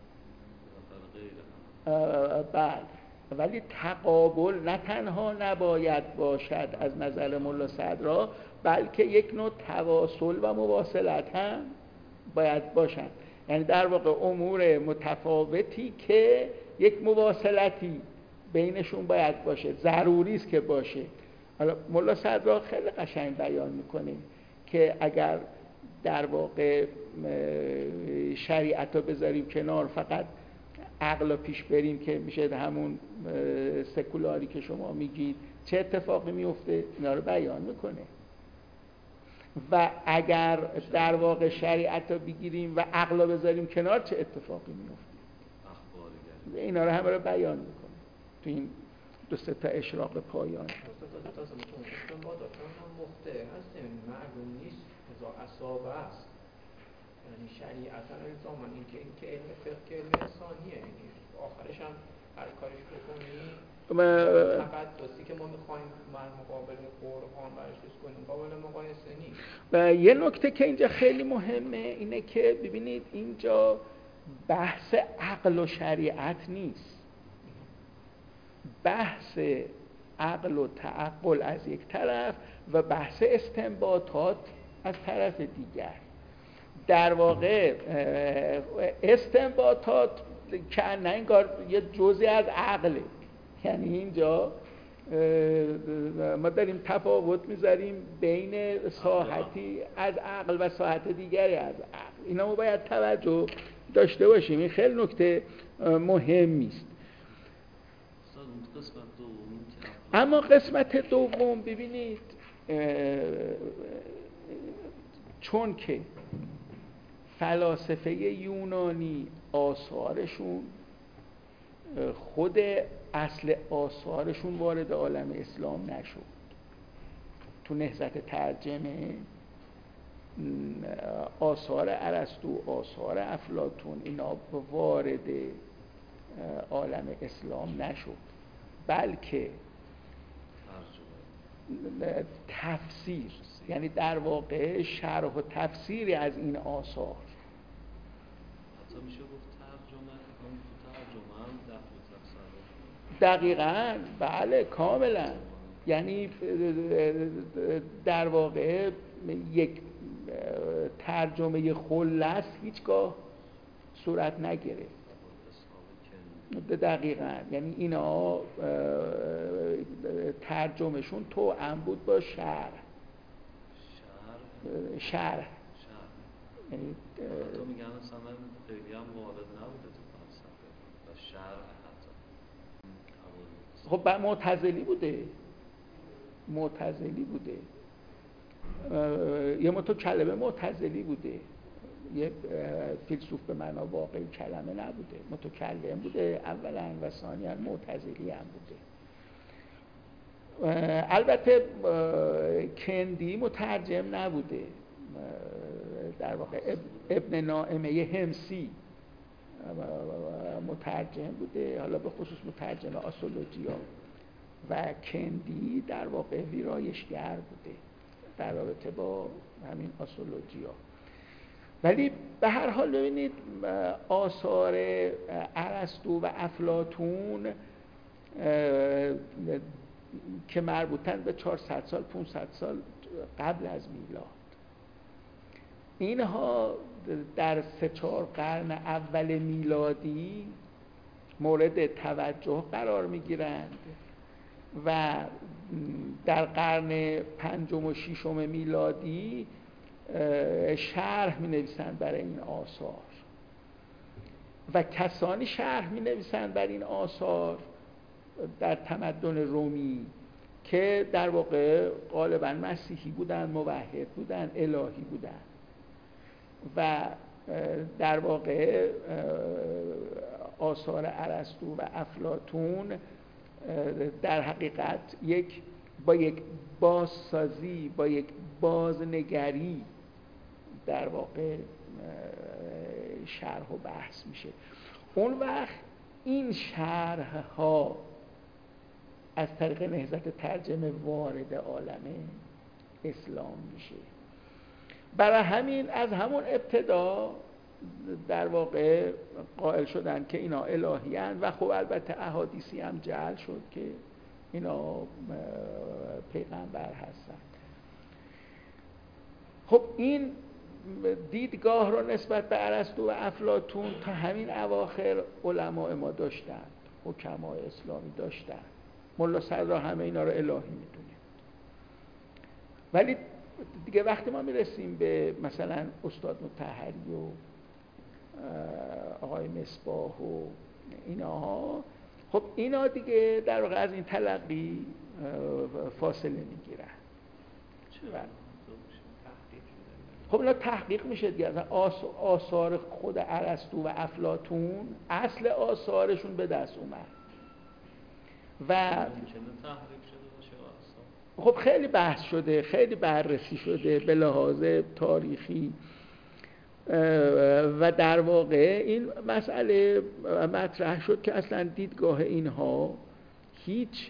بله، ولی تقابل نه تنها نباید باشد از نظر ملا صدرا، بلکه یک نوع تواصل و مواصلت هم باید باشند. یعنی در واقع امور متفاوتی که یک مواصلتی بینشون باید باشه، ضروری است که باشه. حالا ملا صدرا خیلی قشنگ بیان میکنه که اگر در واقع شریعت رو بذاریم کنار، فقط عقل رو پیش بریم که میشه همون سکولاری که شما میگید، چه اتفاقی میفته؟ اینا رو بیان میکنه. و اگر در واقع شریعت رو بگیریم و عقل رو بذاریم کنار، چه اتفاقی میفته؟ اینا رو همه رو بیان میکنه تو این دو سه تا اشراق پایان. معلوم نیست هزار اصابه است، یعنی شریعت الزاما این که این که علم فقه علم انسانیه، یعنی آخرش هم هر کارش بکنی تقدسی که ما میخوایم من مقابل قرآن برش کنیم قابل مقایسه نیست. و یه نکته که اینجا خیلی مهمه اینه که ببینید اینجا بحث عقل و شریعت نیست، بحث عقل و تعقل از یک طرف و بحث استنباطات از طرف دیگر. در واقع استنباطات که نه انگار یه جزئی از عقله، یعنی اینجا ما داریم تفاوت میذاریم بین ساحتی از عقل و ساحت دیگری از عقل. اینا ما باید توجه داشته باشیم، این خیلی نکته مهمی است. اما قسمت دوم ببینید، چون که فلاسفه یونانی آثارشون خود اصل آثارشون وارد عالم اسلام نشد، تو نهضت ترجمه آثار ارسطو، آثار افلاطون اینا وارد عالم اسلام نشد، بلکه تفسیر، یعنی در واقع شرح و تفسیری از این آثار. حتی میشه گفت ترجمه، اون ترجمه هم دفع تصرف. دقیقاً، بله کاملا. یعنی در واقع یک ترجمه خلص هیچگاه صورت نگرفت. دقیقاً، یعنی اینا ترجمهشون توأم بود با شرح. شرح شرح یعنی تو میگن مثلا خیلی هم وارد نبوده تو فلسفه و شرح حتی. خب بعد معتزلی بوده معتزلی بوده یه متو کلمه معتزلی بوده، یه فیلسوف به معنا واقعی کلمه نبوده، متکلم بوده اولا و ثانیا معتزلی هم بوده. البته کندی مترجم نبوده، در واقع ابن نائمه همسی مترجم بوده، حالا به خصوص مترجم آسولوجیا، و کندی در واقع ویرایشگر بوده در رابطه با همین آسولوجیا. ولی به هر حال ببینید آثار ارسطو و افلاطون که مربوطن به چهارصد سال پانصد سال قبل از میلاد، اینها در سه چهار قرن اول میلادی مورد توجه قرار میگیرند و در قرن پنجم و ششم میلادی شرح می نویسند برای این آثار و کسانی شرح می نویسند برای این آثار در تمدن رومی که در واقع غالباً مسیحی بودن، موحد بودن، الهی بودن و در واقع آثار ارسطو و افلاطون در حقیقت یک با یک بازسازی، با یک بازنگری در واقع شرح و بحث میشه. اون وقت این شرح ها از طریق نهضت ترجمه وارد عالم اسلام میشه. برای همین از همون ابتدا در واقع قائل شدن که اینا الهی هستند و خب البته احادیثی هم جعل شد که اینا پیغمبر هستند. خب این دیدگاه رو نسبت به ارسطو و افلاطون تا همین اواخر علماء ما داشتند، حکمای اسلامی داشتند، ملا صدرا همه اینا رو الهی میدونه. ولی دیگه وقتی ما میرسیم به مثلا استاد مطهری و آقای مصباح و اینها، خب اینا دیگه در واقع از این تلقی فاصله میگیرن. خب اینا تحقیق میشه دیگه. آثار خود ارسطو و افلاطون اصل آثارشون به دست اومد و خب خیلی بحث شده، خیلی بررسی شده به لحاظ تاریخی و در واقع این مسئله مطرح شد که اصلا دیدگاه اینها هیچ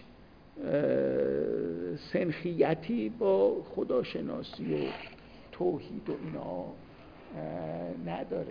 سنخیتی با خداشناسی و توحید و اینا نداره.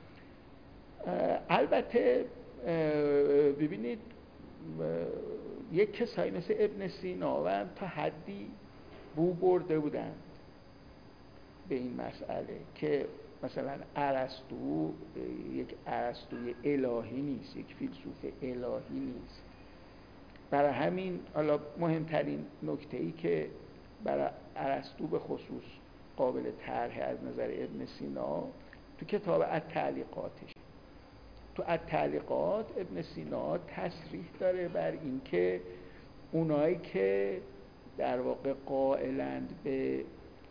البته ببینید یک کسایی مثل ابن سینا و هم تا حدی بو برده بودند به این مسئله که مثلا ارسطو یک ارسطوی الهی نیست، یک فیلسوف الهی نیست. برای همین حالا مهمترین نکته‌ای که برای ارسطو به خصوص قابل طرح از نظر ابن سینا تو کتاب التعلیقاتش، تو التعلیقات ابن سینا تصریح داره بر این که اونایی که در واقع قائلند به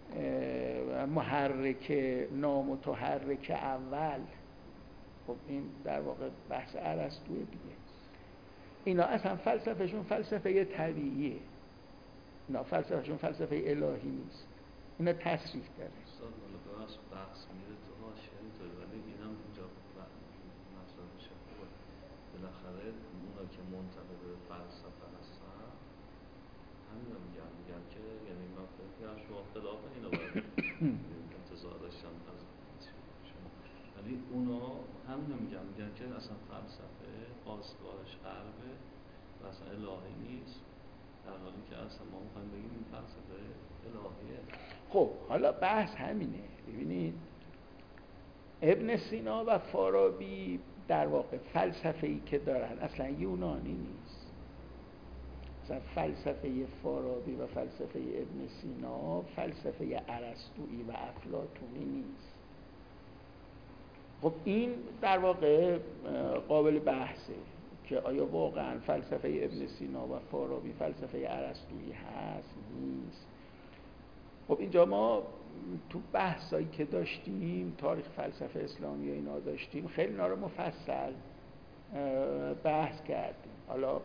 محرک نامتحرک اول، خب این در واقع بحث ارسطوئه دیگه، اینا اصلا فلسفهشون فلسفه طبیعیه، اینا فلسفهشون فلسفه الهی نیست، اینا تصریف داره. استاد حالا بحث بحث میره تو حاشیه اینطوری، ولی اینم اینجا مطرح میشه. بالاخره اونا که منتقد فلسفه هستن همین رو میگم میگم که یعنی من فکر کنم شما خلاف اینو باید انتظار داشتم از شما، ولی اونا همین رو میگم میگن که اصلا فلسفه خواستگاهش غربه و اصلا الهی نیست، در حالی که اصلا ما میخوایم بگیم این فلسفه الهیه. خب حالا بحث همینه. ببینید ابن سینا و فارابی در واقع فلسفه‌ای که دارن اصلا یونانی نیست. مثلا فلسفه فارابی و فلسفه ابن سینا فلسفه ارسطویی و افلاطونی نیست. خب این در واقع قابل بحثه که آیا واقعا فلسفه ابن سینا و فارابی فلسفه ارسطویی هست نیست. خب اینجا ما تو بحثایی که داشتیم، تاریخ فلسفه اسلامی و اینا داشتیم، خیلی اینا رو مفصل بحث کردیم. حالا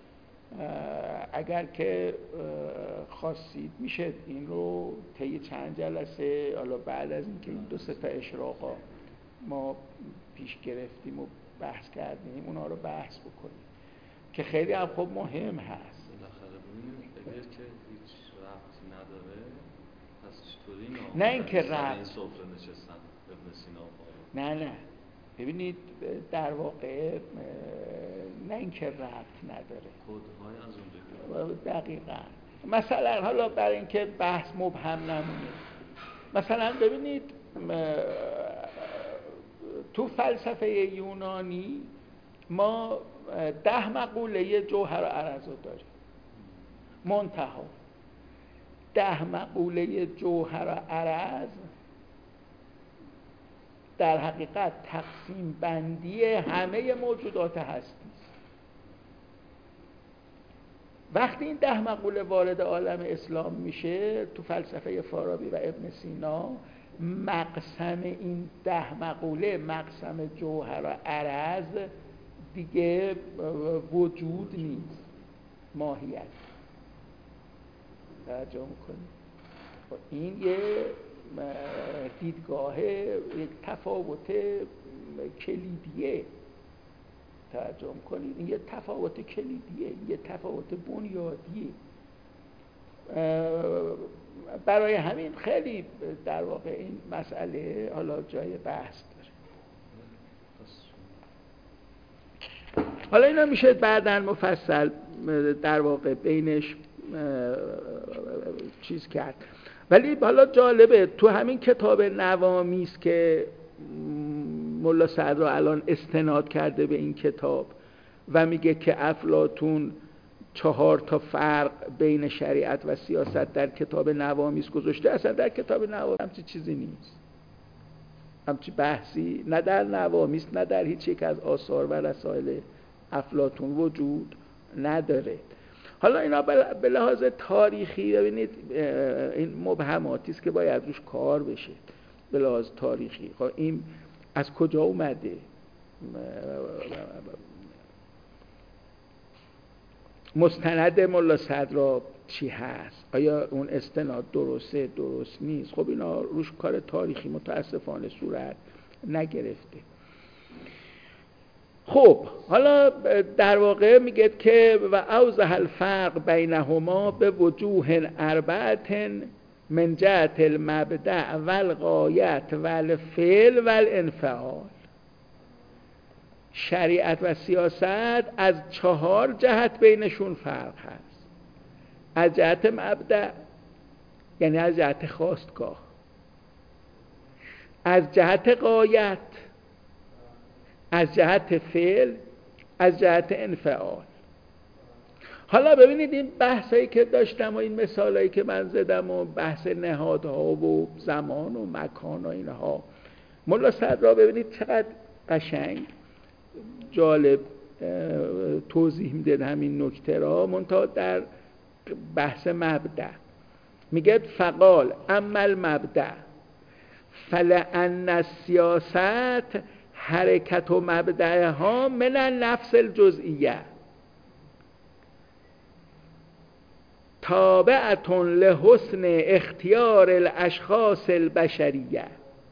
اگر که خواستید میشه این رو طی چند جلسه، حالا بعد از اینکه این دو سه تا اشراقا ما پیش گرفتیم و بحث کردیم اونا رو بحث بکنیم که خیلی هم خب مهم هست. بالاخره ببینید اگر که هیچ ربطی نداره پس چطوری نه اینکه ربط این سفره نشستن ابن سینا و نه نه ببینید در واقع نه اینکه ربط نداره، کدهای از اونجا دقیقاً. مثلا حالا برای اینکه بحث مبهم نمونه، مثلا ببینید تو فلسفه یونانی ما ده مقوله جوهر و عرض داریم، منتها ده مقوله جوهر و عرض در حقیقت تقسیم بندی همه موجودات هستی. وقتی این ده مقوله وارد عالم اسلام میشه تو فلسفه فارابی و ابن سینا، مقسم این ده مقوله، مقسم جوهر و عرض دیگه وجود نیست، ماهیت. توجه میکنید؟ این یه دیدگاه، یک تفاوت کلیدیه. توجه میکنید؟ این یه تفاوت کلیدیه، یه تفاوت بنیادیه. برای همین خیلی در واقع این مسئله حالا جای بحث داره. حالا اینا میشه بعداً مفصل در واقع بینش چیز کرد. ولی حالا جالبه تو همین کتاب نوامیس که ملا صدرا الان استناد کرده به این کتاب و میگه که افلاطون چهار تا فرق بین شریعت و سیاست در کتاب نوامیس گذاشته، اصلا در کتاب نوامیس همچی چیزی نیست، همچی بحثی نه در نوامیس نه در هیچ یک از آثار و رسائل افلاطون وجود نداره. حالا اینا به لحاظ تاریخی ببینید این مبهماتی است که باید روش کار بشه. به لحاظ تاریخی خب این از کجا اومده؟ مستند ملا صدرا چی هست؟ آیا اون استناد درسته درست نیست؟ خب اینا روش کار تاریخی متاسفانه صورت نگرفته. خب حالا در واقع میگه که و اوضح الفرق بینهما به وجوه اربعه من جهت المبدأ والغایت والفعل والانفعال. شریعت و سیاست از چهار جهت بینشون فرق هست. از جهت مبدأ یعنی از جهت خواستگاه، از جهت غایت، از جهت فعل، از جهت انفعال. حالا ببینید این بحثایی که داشتم و این مثالایی که من زدم و بحث نهادها و زمان و مکان و اینها، ملا صدرا ببینید چقدر قشنگ جالب توضیح میده همین نکته را، منتها در بحث مبدأ میگه فقال اما المبدأ فلأن السیاست حرکت و مبدأها من النفس الجزئیه تابعة لحسن اختیار الاشخاص البشریه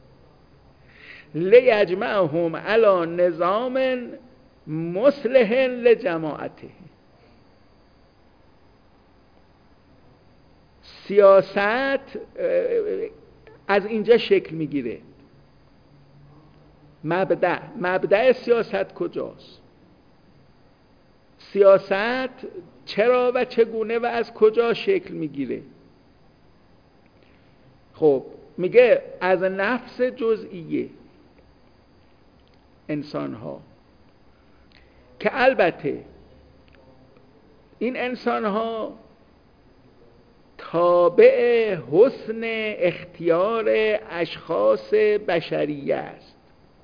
لیجمعهم علی نظام مصلح لجماعته. سیاست از اینجا شکل میگیره. مبدأ مبدأ سیاست کجاست؟ سیاست چرا و چگونه و از کجا شکل میگیره؟ خب میگه از نفس جزئیه انسان ها، که البته این انسان ها تابع حسن اختیار اشخاص بشریه است.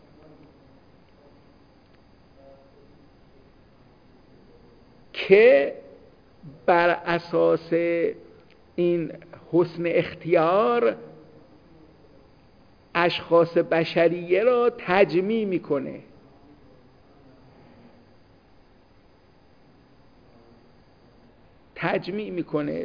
که بر اساس این حسن اختیار اشخاص بشریه را تجمیع میکنه. تجمیع میکنه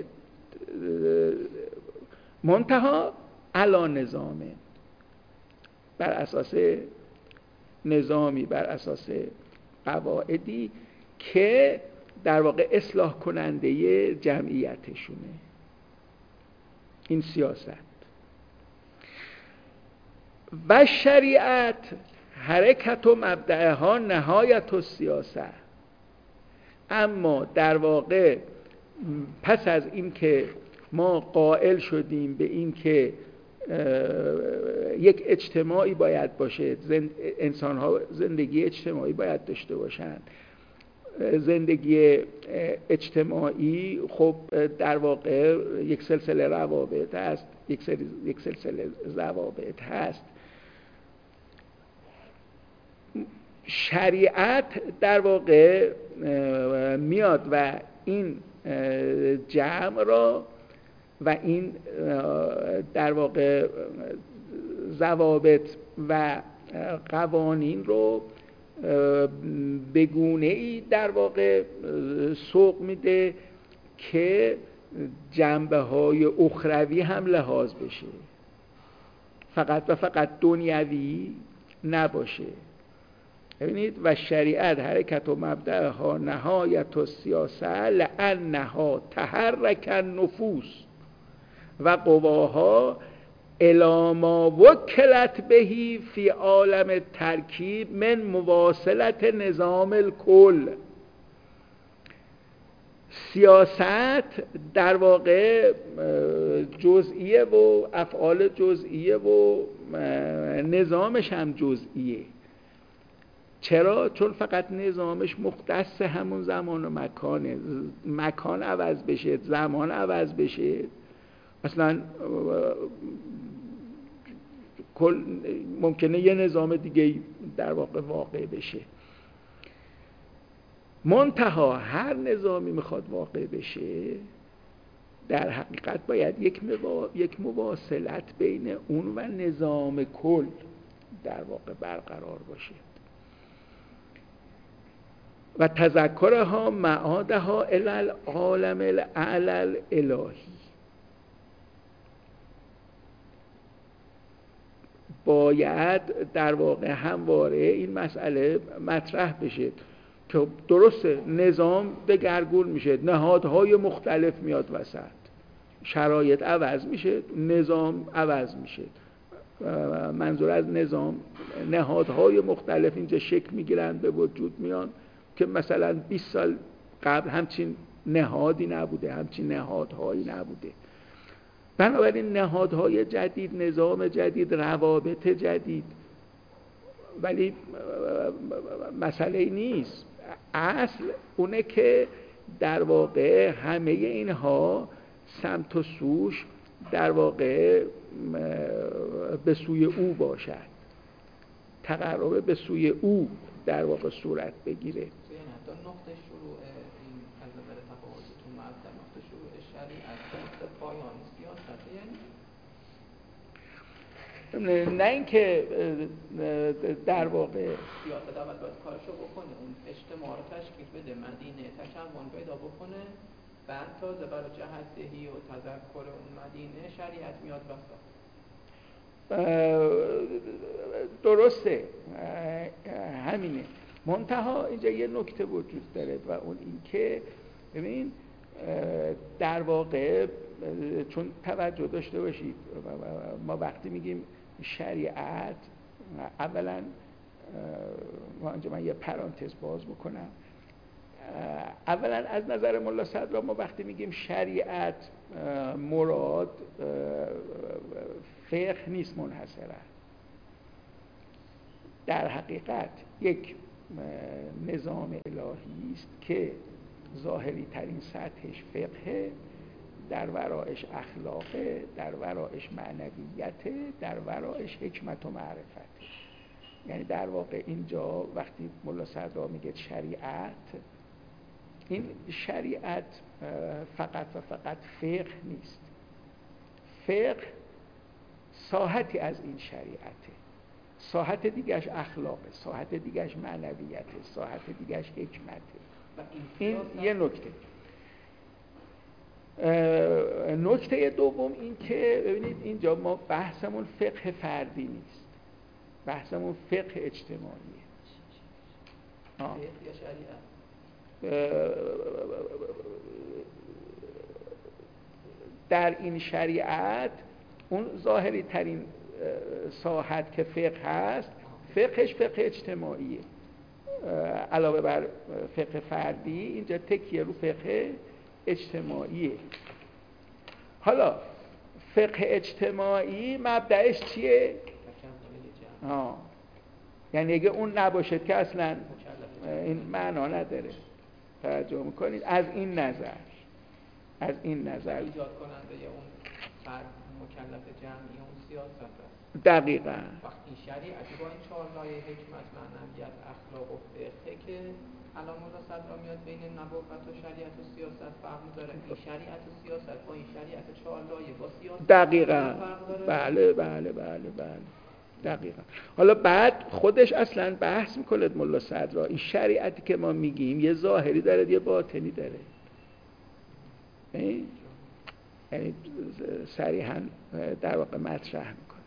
منتها علی نظامه، بر اساس نظامی، بر اساس قواعدی که در واقع اصلاح کننده جمعیتشونه. این سیاست. و شریعت حرکت و مبدأها نهایت و سیاست. اما در واقع پس از این که ما قائل شدیم به این که یک اجتماعی باید باشه، انسان ها زندگی اجتماعی باید داشته باشند، زندگی اجتماعی خب در واقع یک سلسله روابط هست، یک, یک سلسله ضوابط هست. شریعت در واقع میاد و این جمع را و این در واقع ضوابط و قوانین رو به گونه‌ای در واقع سوق میده که جنبه‌های اخروی هم لحاظ بشه، فقط و فقط دنیوی نباشه. ببینید و شریعت حرکت و مبدأها نهایت و سیاست لأنها تحرک النفوس و قواها الی ما وکلت بهی فی عالم ترکیب من مواصلت نظام الکل. سیاست در واقع جزئیه و افعال جزئیه و نظامش هم جزئیه. چرا؟ چون فقط نظامش مختص همون زمان و مکانه. مکان عوض بشه، زمان عوض بشه، اصلا کل ممکنه یه نظام دیگه در واقع واقع بشه. منتها هر نظامی میخواد واقع بشه در حقیقت باید یک یک مواصلت بین اون و نظام کل در واقع برقرار باشه و تذکرها معادها الی العالم الاعلی الالهی. باید در واقع همواره این مسئله مطرح بشه که درسته نظام دگرگون میشه، نهادهای مختلف میاد وسط، شرایط عوض میشه، نظام عوض میشه. منظور از نظام نهادهای مختلف اینجا شکل میگیرن، به وجود میان که مثلا بیست سال قبل همچین نهادی نبوده، همچین نهادهایی نبوده. بنابراین نهادهای جدید، نظام جدید، روابط جدید، ولی مسئله نیست. اصل اونه که در واقع همه اینها سمت و سوش در واقع به سوی او باشد، تقرب به سوی او در واقع صورت بگیره. نقطه شروع این از نظر تفاوت تو مبدا نقطه شروع شریعت نقطه پایان سیاست یعنی نه اینکه در واقع سیاست اول باید کارشو بکنه، اون اجتماع رو تشکیل بده، مدینه تکون پیدا بکنه، بعد تازه برای جهت‌دهی و تذکر اون مدینه شریعت میاد وسط. درسته، همینه. منتها اینجا یه نکته وجود داره و اون این که ببین در واقع چون توجه داشته باشید ما وقتی میگیم شریعت، اولا ما اینجا من یه پرانتز باز بکنم، اولا از نظر ملا صدرا ما وقتی میگیم شریعت مراد فقه نیست منحصرا، در حقیقت یک نظام الهی است که ظاهری ترین سطحش فقه، در ورایش اخلاقه، در ورایش معنویته، در ورایش حکمت و معرفت. یعنی در واقع اینجا وقتی ملا صدرا میگه شریعت، این شریعت فقط و فقط فقه نیست، فقه ساحتی از این شریعته، ساحت دیگهش اخلاقه، ساحت دیگهش معنویته، ساحت دیگهش حکمته. این یه نکته. نکته دوم این که ببینید اینجا ما بحثمون فقه فردی نیست، بحثمون فقه اجتماعیه. آه. یا شریعت در این شریعت اون ظاهری ترین ساحت که فقه هست، فقهش فقه اجتماعیه، علاوه بر فقه فردی اینجا تکیه رو فقه اجتماعیه. حالا فقه اجتماعی مبدأش چیه؟ آه. یعنی اگه اون نباشه که اصلا این معنا نداره. توجه میکنید؟ از این نظر از این نظر ایجاد کننده اون فرد مکلف جمعی اون سیاست است. دقیقاً. وقتی شریعتی با این چهار لایه حکمت، معنویت، اخلاق و فقه که الان ملا صدرا میاد بین نبوت و شریعت و سیاست فرق داره، این شریعت و سیاست با این شریعت چهار لایه با سیاست دقیقاً. بله بله بله بله دقیقاً. حالا بعد خودش اصلا بحث میکنه ملا صدرا، این شریعتی که ما میگیم یه ظاهری داره یه باطنی داره، یعنی صریحاً در واقع مطرح میکنه.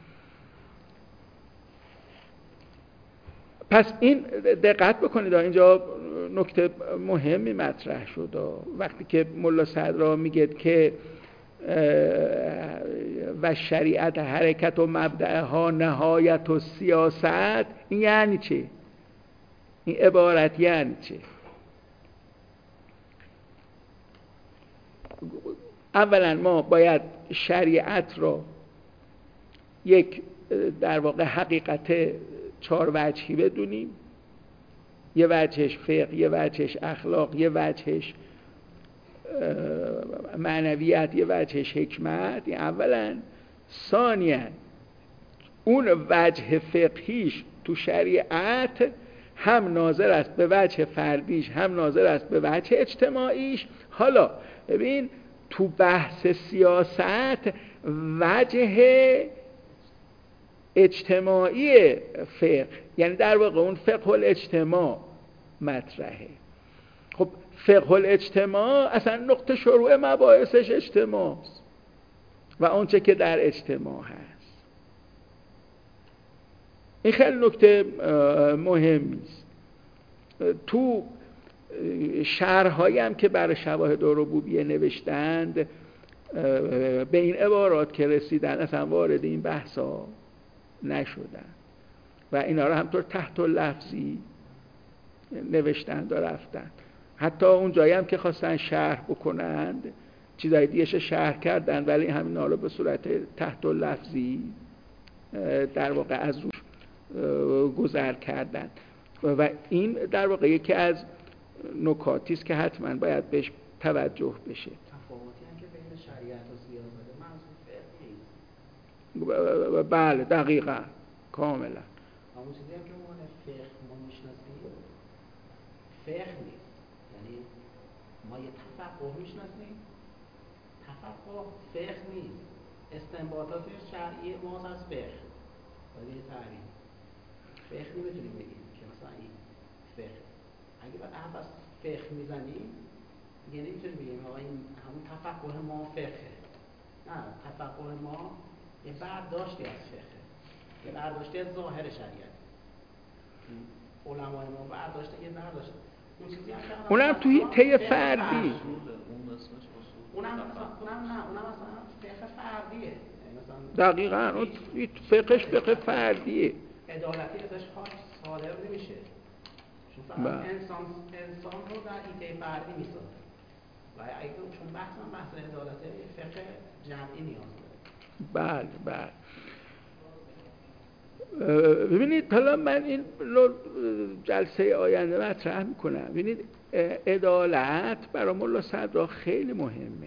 پس این دقت بکنید، اینجا نکته مهمی مطرح شد وقتی که ملا صدرا میگه که و شریعت حرکت و مبدأها نهایت و سیاست، این یعنی چه؟ این عبارت یعنی چه؟ اولا ما باید شریعت را یک در واقع حقیقت چهار وجهی بدونیم، یه وجهش فقه، یه وجهش اخلاق، یه وجهش معنویت، یه وجهش حکمت. این اولا. ثانیا اون وجه فقهیش تو شریعت هم ناظر است به وجه فردیش، هم ناظر است به وجه اجتماعیش. حالا ببین تو بحث سیاست وجه اجتماعی فقه، یعنی در واقع اون فقه الاجتماع مطرحه. خب فقه الاجتماع اصلا نقطه شروع مباحثش اجتماع است و آنچه که در اجتماع هست. این خیلی نکته مهمی است. تو شرح‌هایی هم که برای شواهد ربوبیه نوشتند به این عبارات که رسیدن اصلا وارد این بحثا نشدن و اینا رو همطور تحت لفظی نوشتند و رفتن. حتی اون جایی هم که خواستن شرح بکنند چیزای دیگه‌اش شرح کردن، ولی همین حالا به صورت تحت لفظی در واقع از روش گذر کردن و این در واقع یکی از نکاتی است که حتما باید بهش توجه بشه. تفاوتی هم که بین شریعت و سیاست منظور فقه نیست. بله دقیقاً کاملا. همون چیزی هم که عنوان فقه ما میشناسیم، فقه نیست. یعنی ما یه تفقه میشناسیم، تفقه فقه نیست. استنباطات شرعی ما از فقه ولی تعریف فقه نمیتونیم بگیم که مثلا این فقه. اگه به حرف از فقه میزنیم دیگه نمیتونیم بگیم آقا این همون تفقه ما فقه. نه، تفقه ما یه برداشتی از فقه، یه برداشتی از ظاهر شریعت. علمای ما برداشته یه برداشت اون چیزی هم که اونم تو حیطه فردی، اون اسمش اصول اونم مثلا اونم نه اونم مثلا فقه فردیه. دقیقاً اون فقهش فقه فردیه، عدالتی ازش خواهش صادر نمیشه، چون فقط انسان انسان رو در حیطه فردی میسازه و اگه چون بحث من بحث عدالته فقه جمعی نیاز داره. بله بله. ببینید حالا من این رو جلسه آینده مطرح میکنم. ببینید عدالت برای ملا صدرا خیلی مهمه.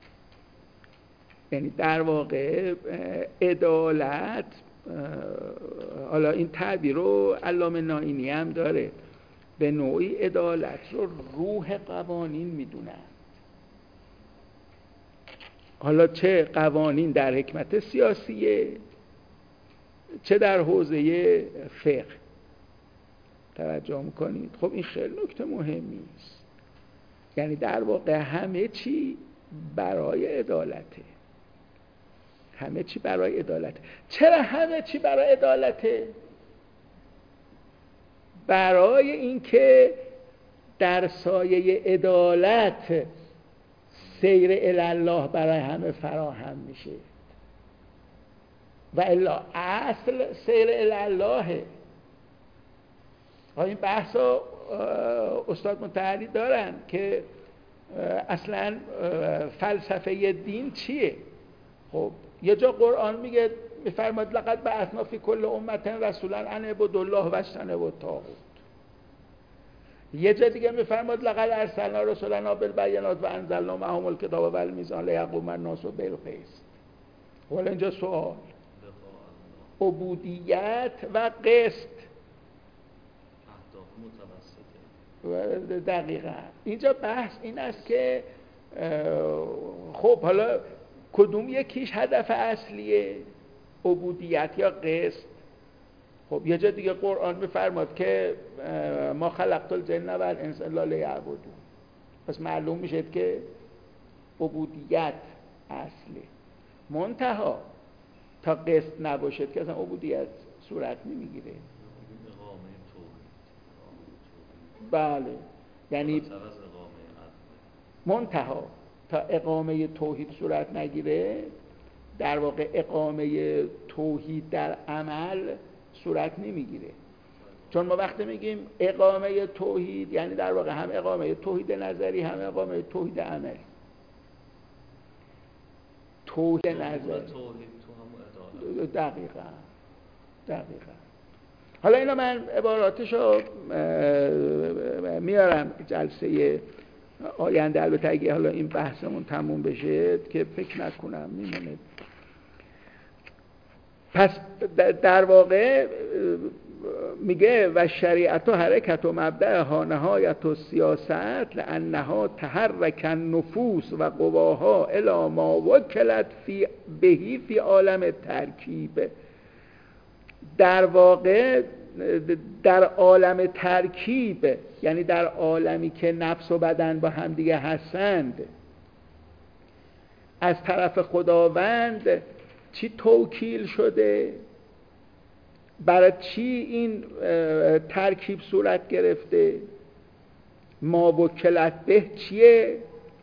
یعنی در واقع عدالت، حالا این تعبیر رو علامه نائینی هم داره، به نوعی عدالت رو روح قوانین میدونن. حالا چه قوانین در حکمت سیاسیه چه در حوزه فقه. توجه میکنید؟ خب این خیلی نکته مهمی است. یعنی در واقع همه چی برای عدالته، همه چی برای عدالته. چرا همه چی برای عدالته؟ برای اینکه در سایه عدالت سیر الی الله برای همه فراهم میشه و الا اصل سیر الی الله. این بحثا استاد مطهری دارن که اصلا فلسفه دین چیه. خب یه جا قرآن میگه، میفرماید لقد بعثنا فی کل امة رسولا ان اعبدوا الله واجتنبوا الطاغوت. یه جا دیگه میفرماید لقد ارسلنا رسلنا بالبینات وانزلنا معهم الکتاب والمیزان لیقوم الناس بالقسط. ولی اینجا سوال عبودیت و قسط دقیقاً. اینجا بحث این است که خب حالا کدوم یکیش هدف اصلیه، عبودیت یا قسط؟ خب یه جا دیگه قرآن میفرماد که ما خلقت الجن و الانس الا لیعبدون. پس معلوم میشه که عبودیت اصلی، منتها تا قسط نباشه که اصلا عبودیت صورت نمیگیره. بله، یعنی منتها تا اقامه توحید صورت نگیره، در واقع اقامه توحید در عمل صورت نمیگیره. چون ما وقتی میگیم اقامه توحید یعنی در واقع هم اقامه توحید نظری هم اقامه توحید عملی. توحید نظری دقیقاً دقیقاً. حالا اینا من عباراتشو میارم جلسه آینده، البته اگه حالا این بحثمون تموم بشه که فکر نکنم میمونه. پس در واقع میگه و شریعت و حرکت و مبدأها نهایت و سیاست لانها تحرک النفوس و قواها الی ما وکلت فی بهی فی عالم ترکیب. در واقع در عالم ترکیب، یعنی در عالمی که نفس و بدن با هم دیگه هستند، از طرف خداوند چی توکیل شده، برای چی این ترکیب صورت گرفته، ما وکلت به چیه؟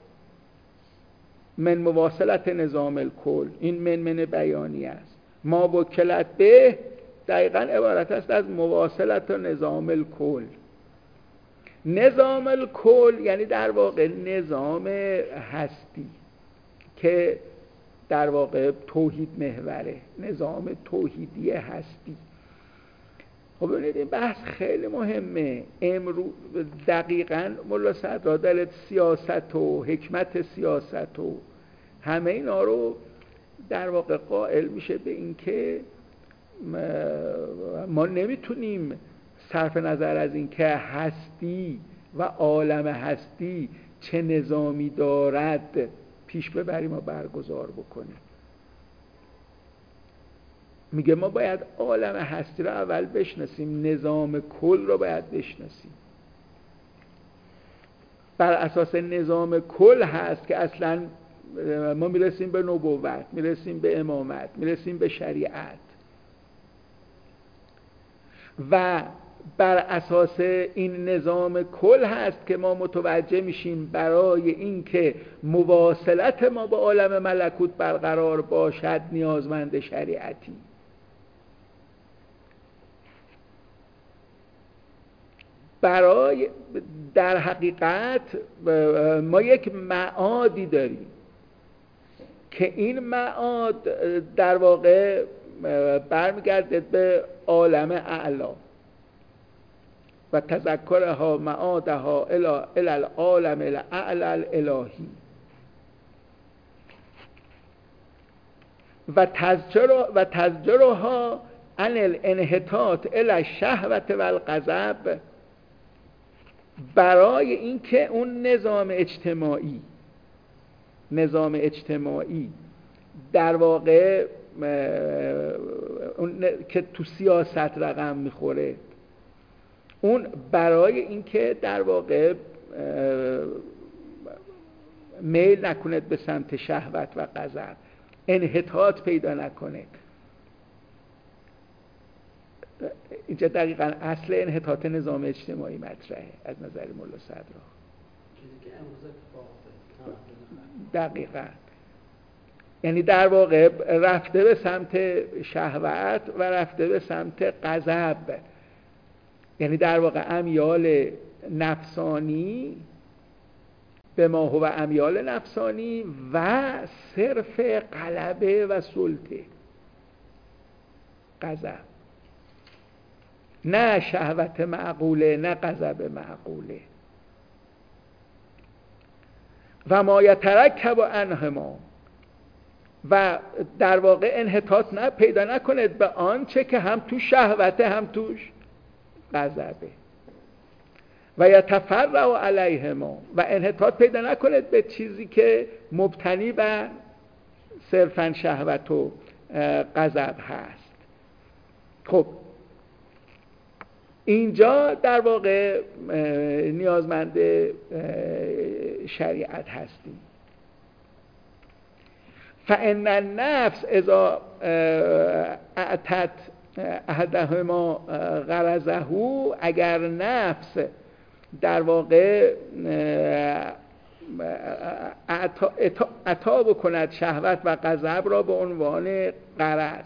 من مواصلت نظام الکل. این من من بیانی است. ما وکلت به دقیقاً عبارت است از مواصلت نظام الکل. نظام الکل یعنی در واقع نظام هستی که در واقع توحید محوره، نظام توحیدی هستی. خب ببینید این بحث خیلی مهمه. امروز دقیقاً ملا صدرا در سیاست و حکمت سیاست و همه اینا رو در واقع قائل میشه به این که ما نمیتونیم صرف نظر از این که هستی و عالم هستی چه نظامی دارد پیش ببریم و برگزار بکنیم. میگه ما باید عالم هستی رو اول بشناسیم، نظام کل رو باید بشناسیم. بر اساس نظام کل هست که اصلا ما میرسیم به نبوت، میرسیم به امامت، میرسیم به شریعت، و بر اساس این نظام کل هست که ما متوجه میشیم برای اینکه مواصلت ما با عالم ملکوت برقرار باشد نیازمند شریعتی. برای در حقیقت ما یک معادی داریم که این معاد در واقع برمیگرده به عالم اعلا و تذکرها معادها الی العالم الاعلی الالهی و تزجر و تزجرها عن الانحطاط الی الشهوة والغضب، برای اینکه اون نظام اجتماعی نظام اجتماعی در واقع اون که تو سیاست رقم میخوره، اون برای اینکه در واقع میل نکنه به سمت شهوت و غضب، انحطاط پیدا نکنه. اینجا دقیقاً اصل انحطاط نظام اجتماعی مطرحه از نظر مولا صدرا. دقیقاً یعنی در واقع رفته به سمت شهوت و رفته به سمت غضب، یعنی در واقع امیال نفسانی به ما هو امیال نفسانی و صرف غلبه و سلطه، غضب، نه شهوت معقوله نه غضب معقوله. و ما یترکب عنهما، و در واقع انحطاط نه پیدا نکنید به آنچه که هم تو شهوته هم توش غضبه. و یتفرع علیهما، و انحطاط پیدا نکنید به چیزی که مبتنی بر صرفاً شهوت و غضب هست. خب اینجا در واقع نیازمند شریعت هستیم. فإن النفس اذا اعتت احدهما غرضه، اگر نفس در واقع عطا بکند شهوت و غضب را به عنوان غرض،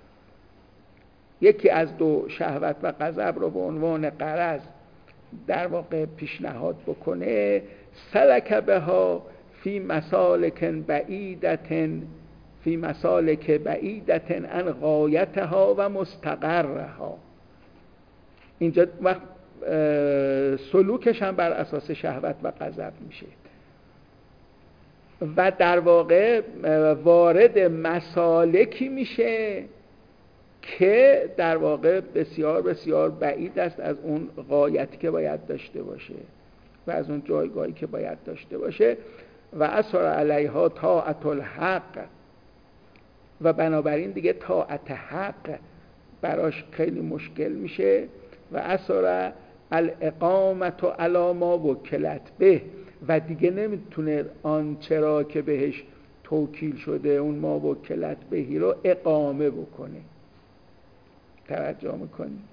یکی از دو شهوت و غضب را به عنوان غرض در واقع پیشنهاد بکنه، سلک بها فی مسالک بعیدة فی مسالک بعیدة عن غایتها و مستقرها. اینجا وقت سلوکش هم بر اساس شهوت و غضب میشه و در واقع وارد مسالکی میشه که در واقع بسیار بسیار بعید است از اون غایتی که باید داشته باشه و از اون جایگاهی که باید داشته باشه. و اثر علیها طاعت الحق، و بنابراین دیگه طاعت حق براش خیلی مشکل میشه. و اثر الاقامت علی ما وکلت به، و دیگه نمیتونه آنچه را که بهش توکیل شده اون ما وکلت بهی رو اقامه بکنه. توجه میکنید؟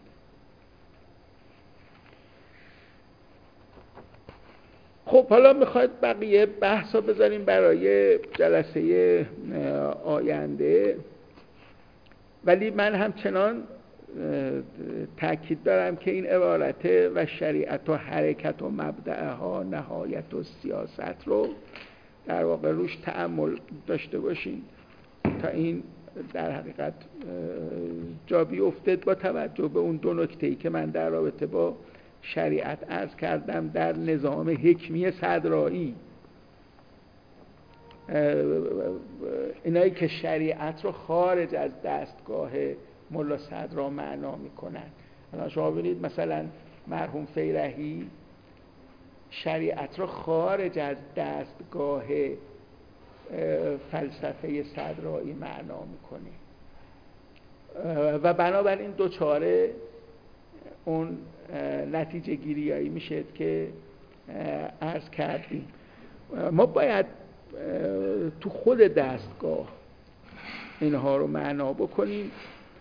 خب حالا میخواید بقیه بحثا بذاریم برای جلسه آینده، ولی من همچنان تأکید دارم که این عبارت و شریعت و حرکت و مبدأها نهایت و سیاست رو در واقع روش تأمل داشته باشین تا این در حقیقت جا بیفتد با توجه به اون دو نکته‌ای که من در رابطه با شریعت عرض کردم در نظام حکمی صدرایی. اینایی که شریعت رو خارج از دستگاه ملا صدرا معنا میکنن. الان شما ببینید مثلا مرحوم فیرحی شریعت را خارج از دستگاه فلسفه صدرایی معنا میکنه و بنابراین دوچاره اون نتیجه گیریایی میشه که عرض کردیم. ما باید تو خود دستگاه اینها رو معنا بکنیم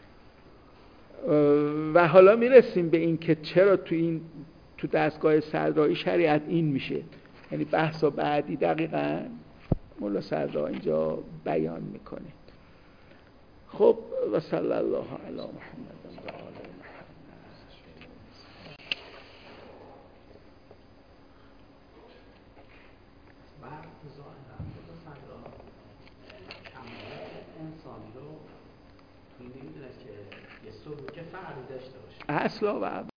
و حالا میرسیم به این که چرا تو این تو دستگاه صدرایی شریعت این میشه، یعنی بحثا بعدی دقیقاً مولا صدرا اینجا بیان میکنه. خب و صلی الله علی محمد و آل محمد. بعد ظاهرا مولا صدرا کمال انسانی رو نمیدونه که یه سلوک فردی داشته باشه اصلا و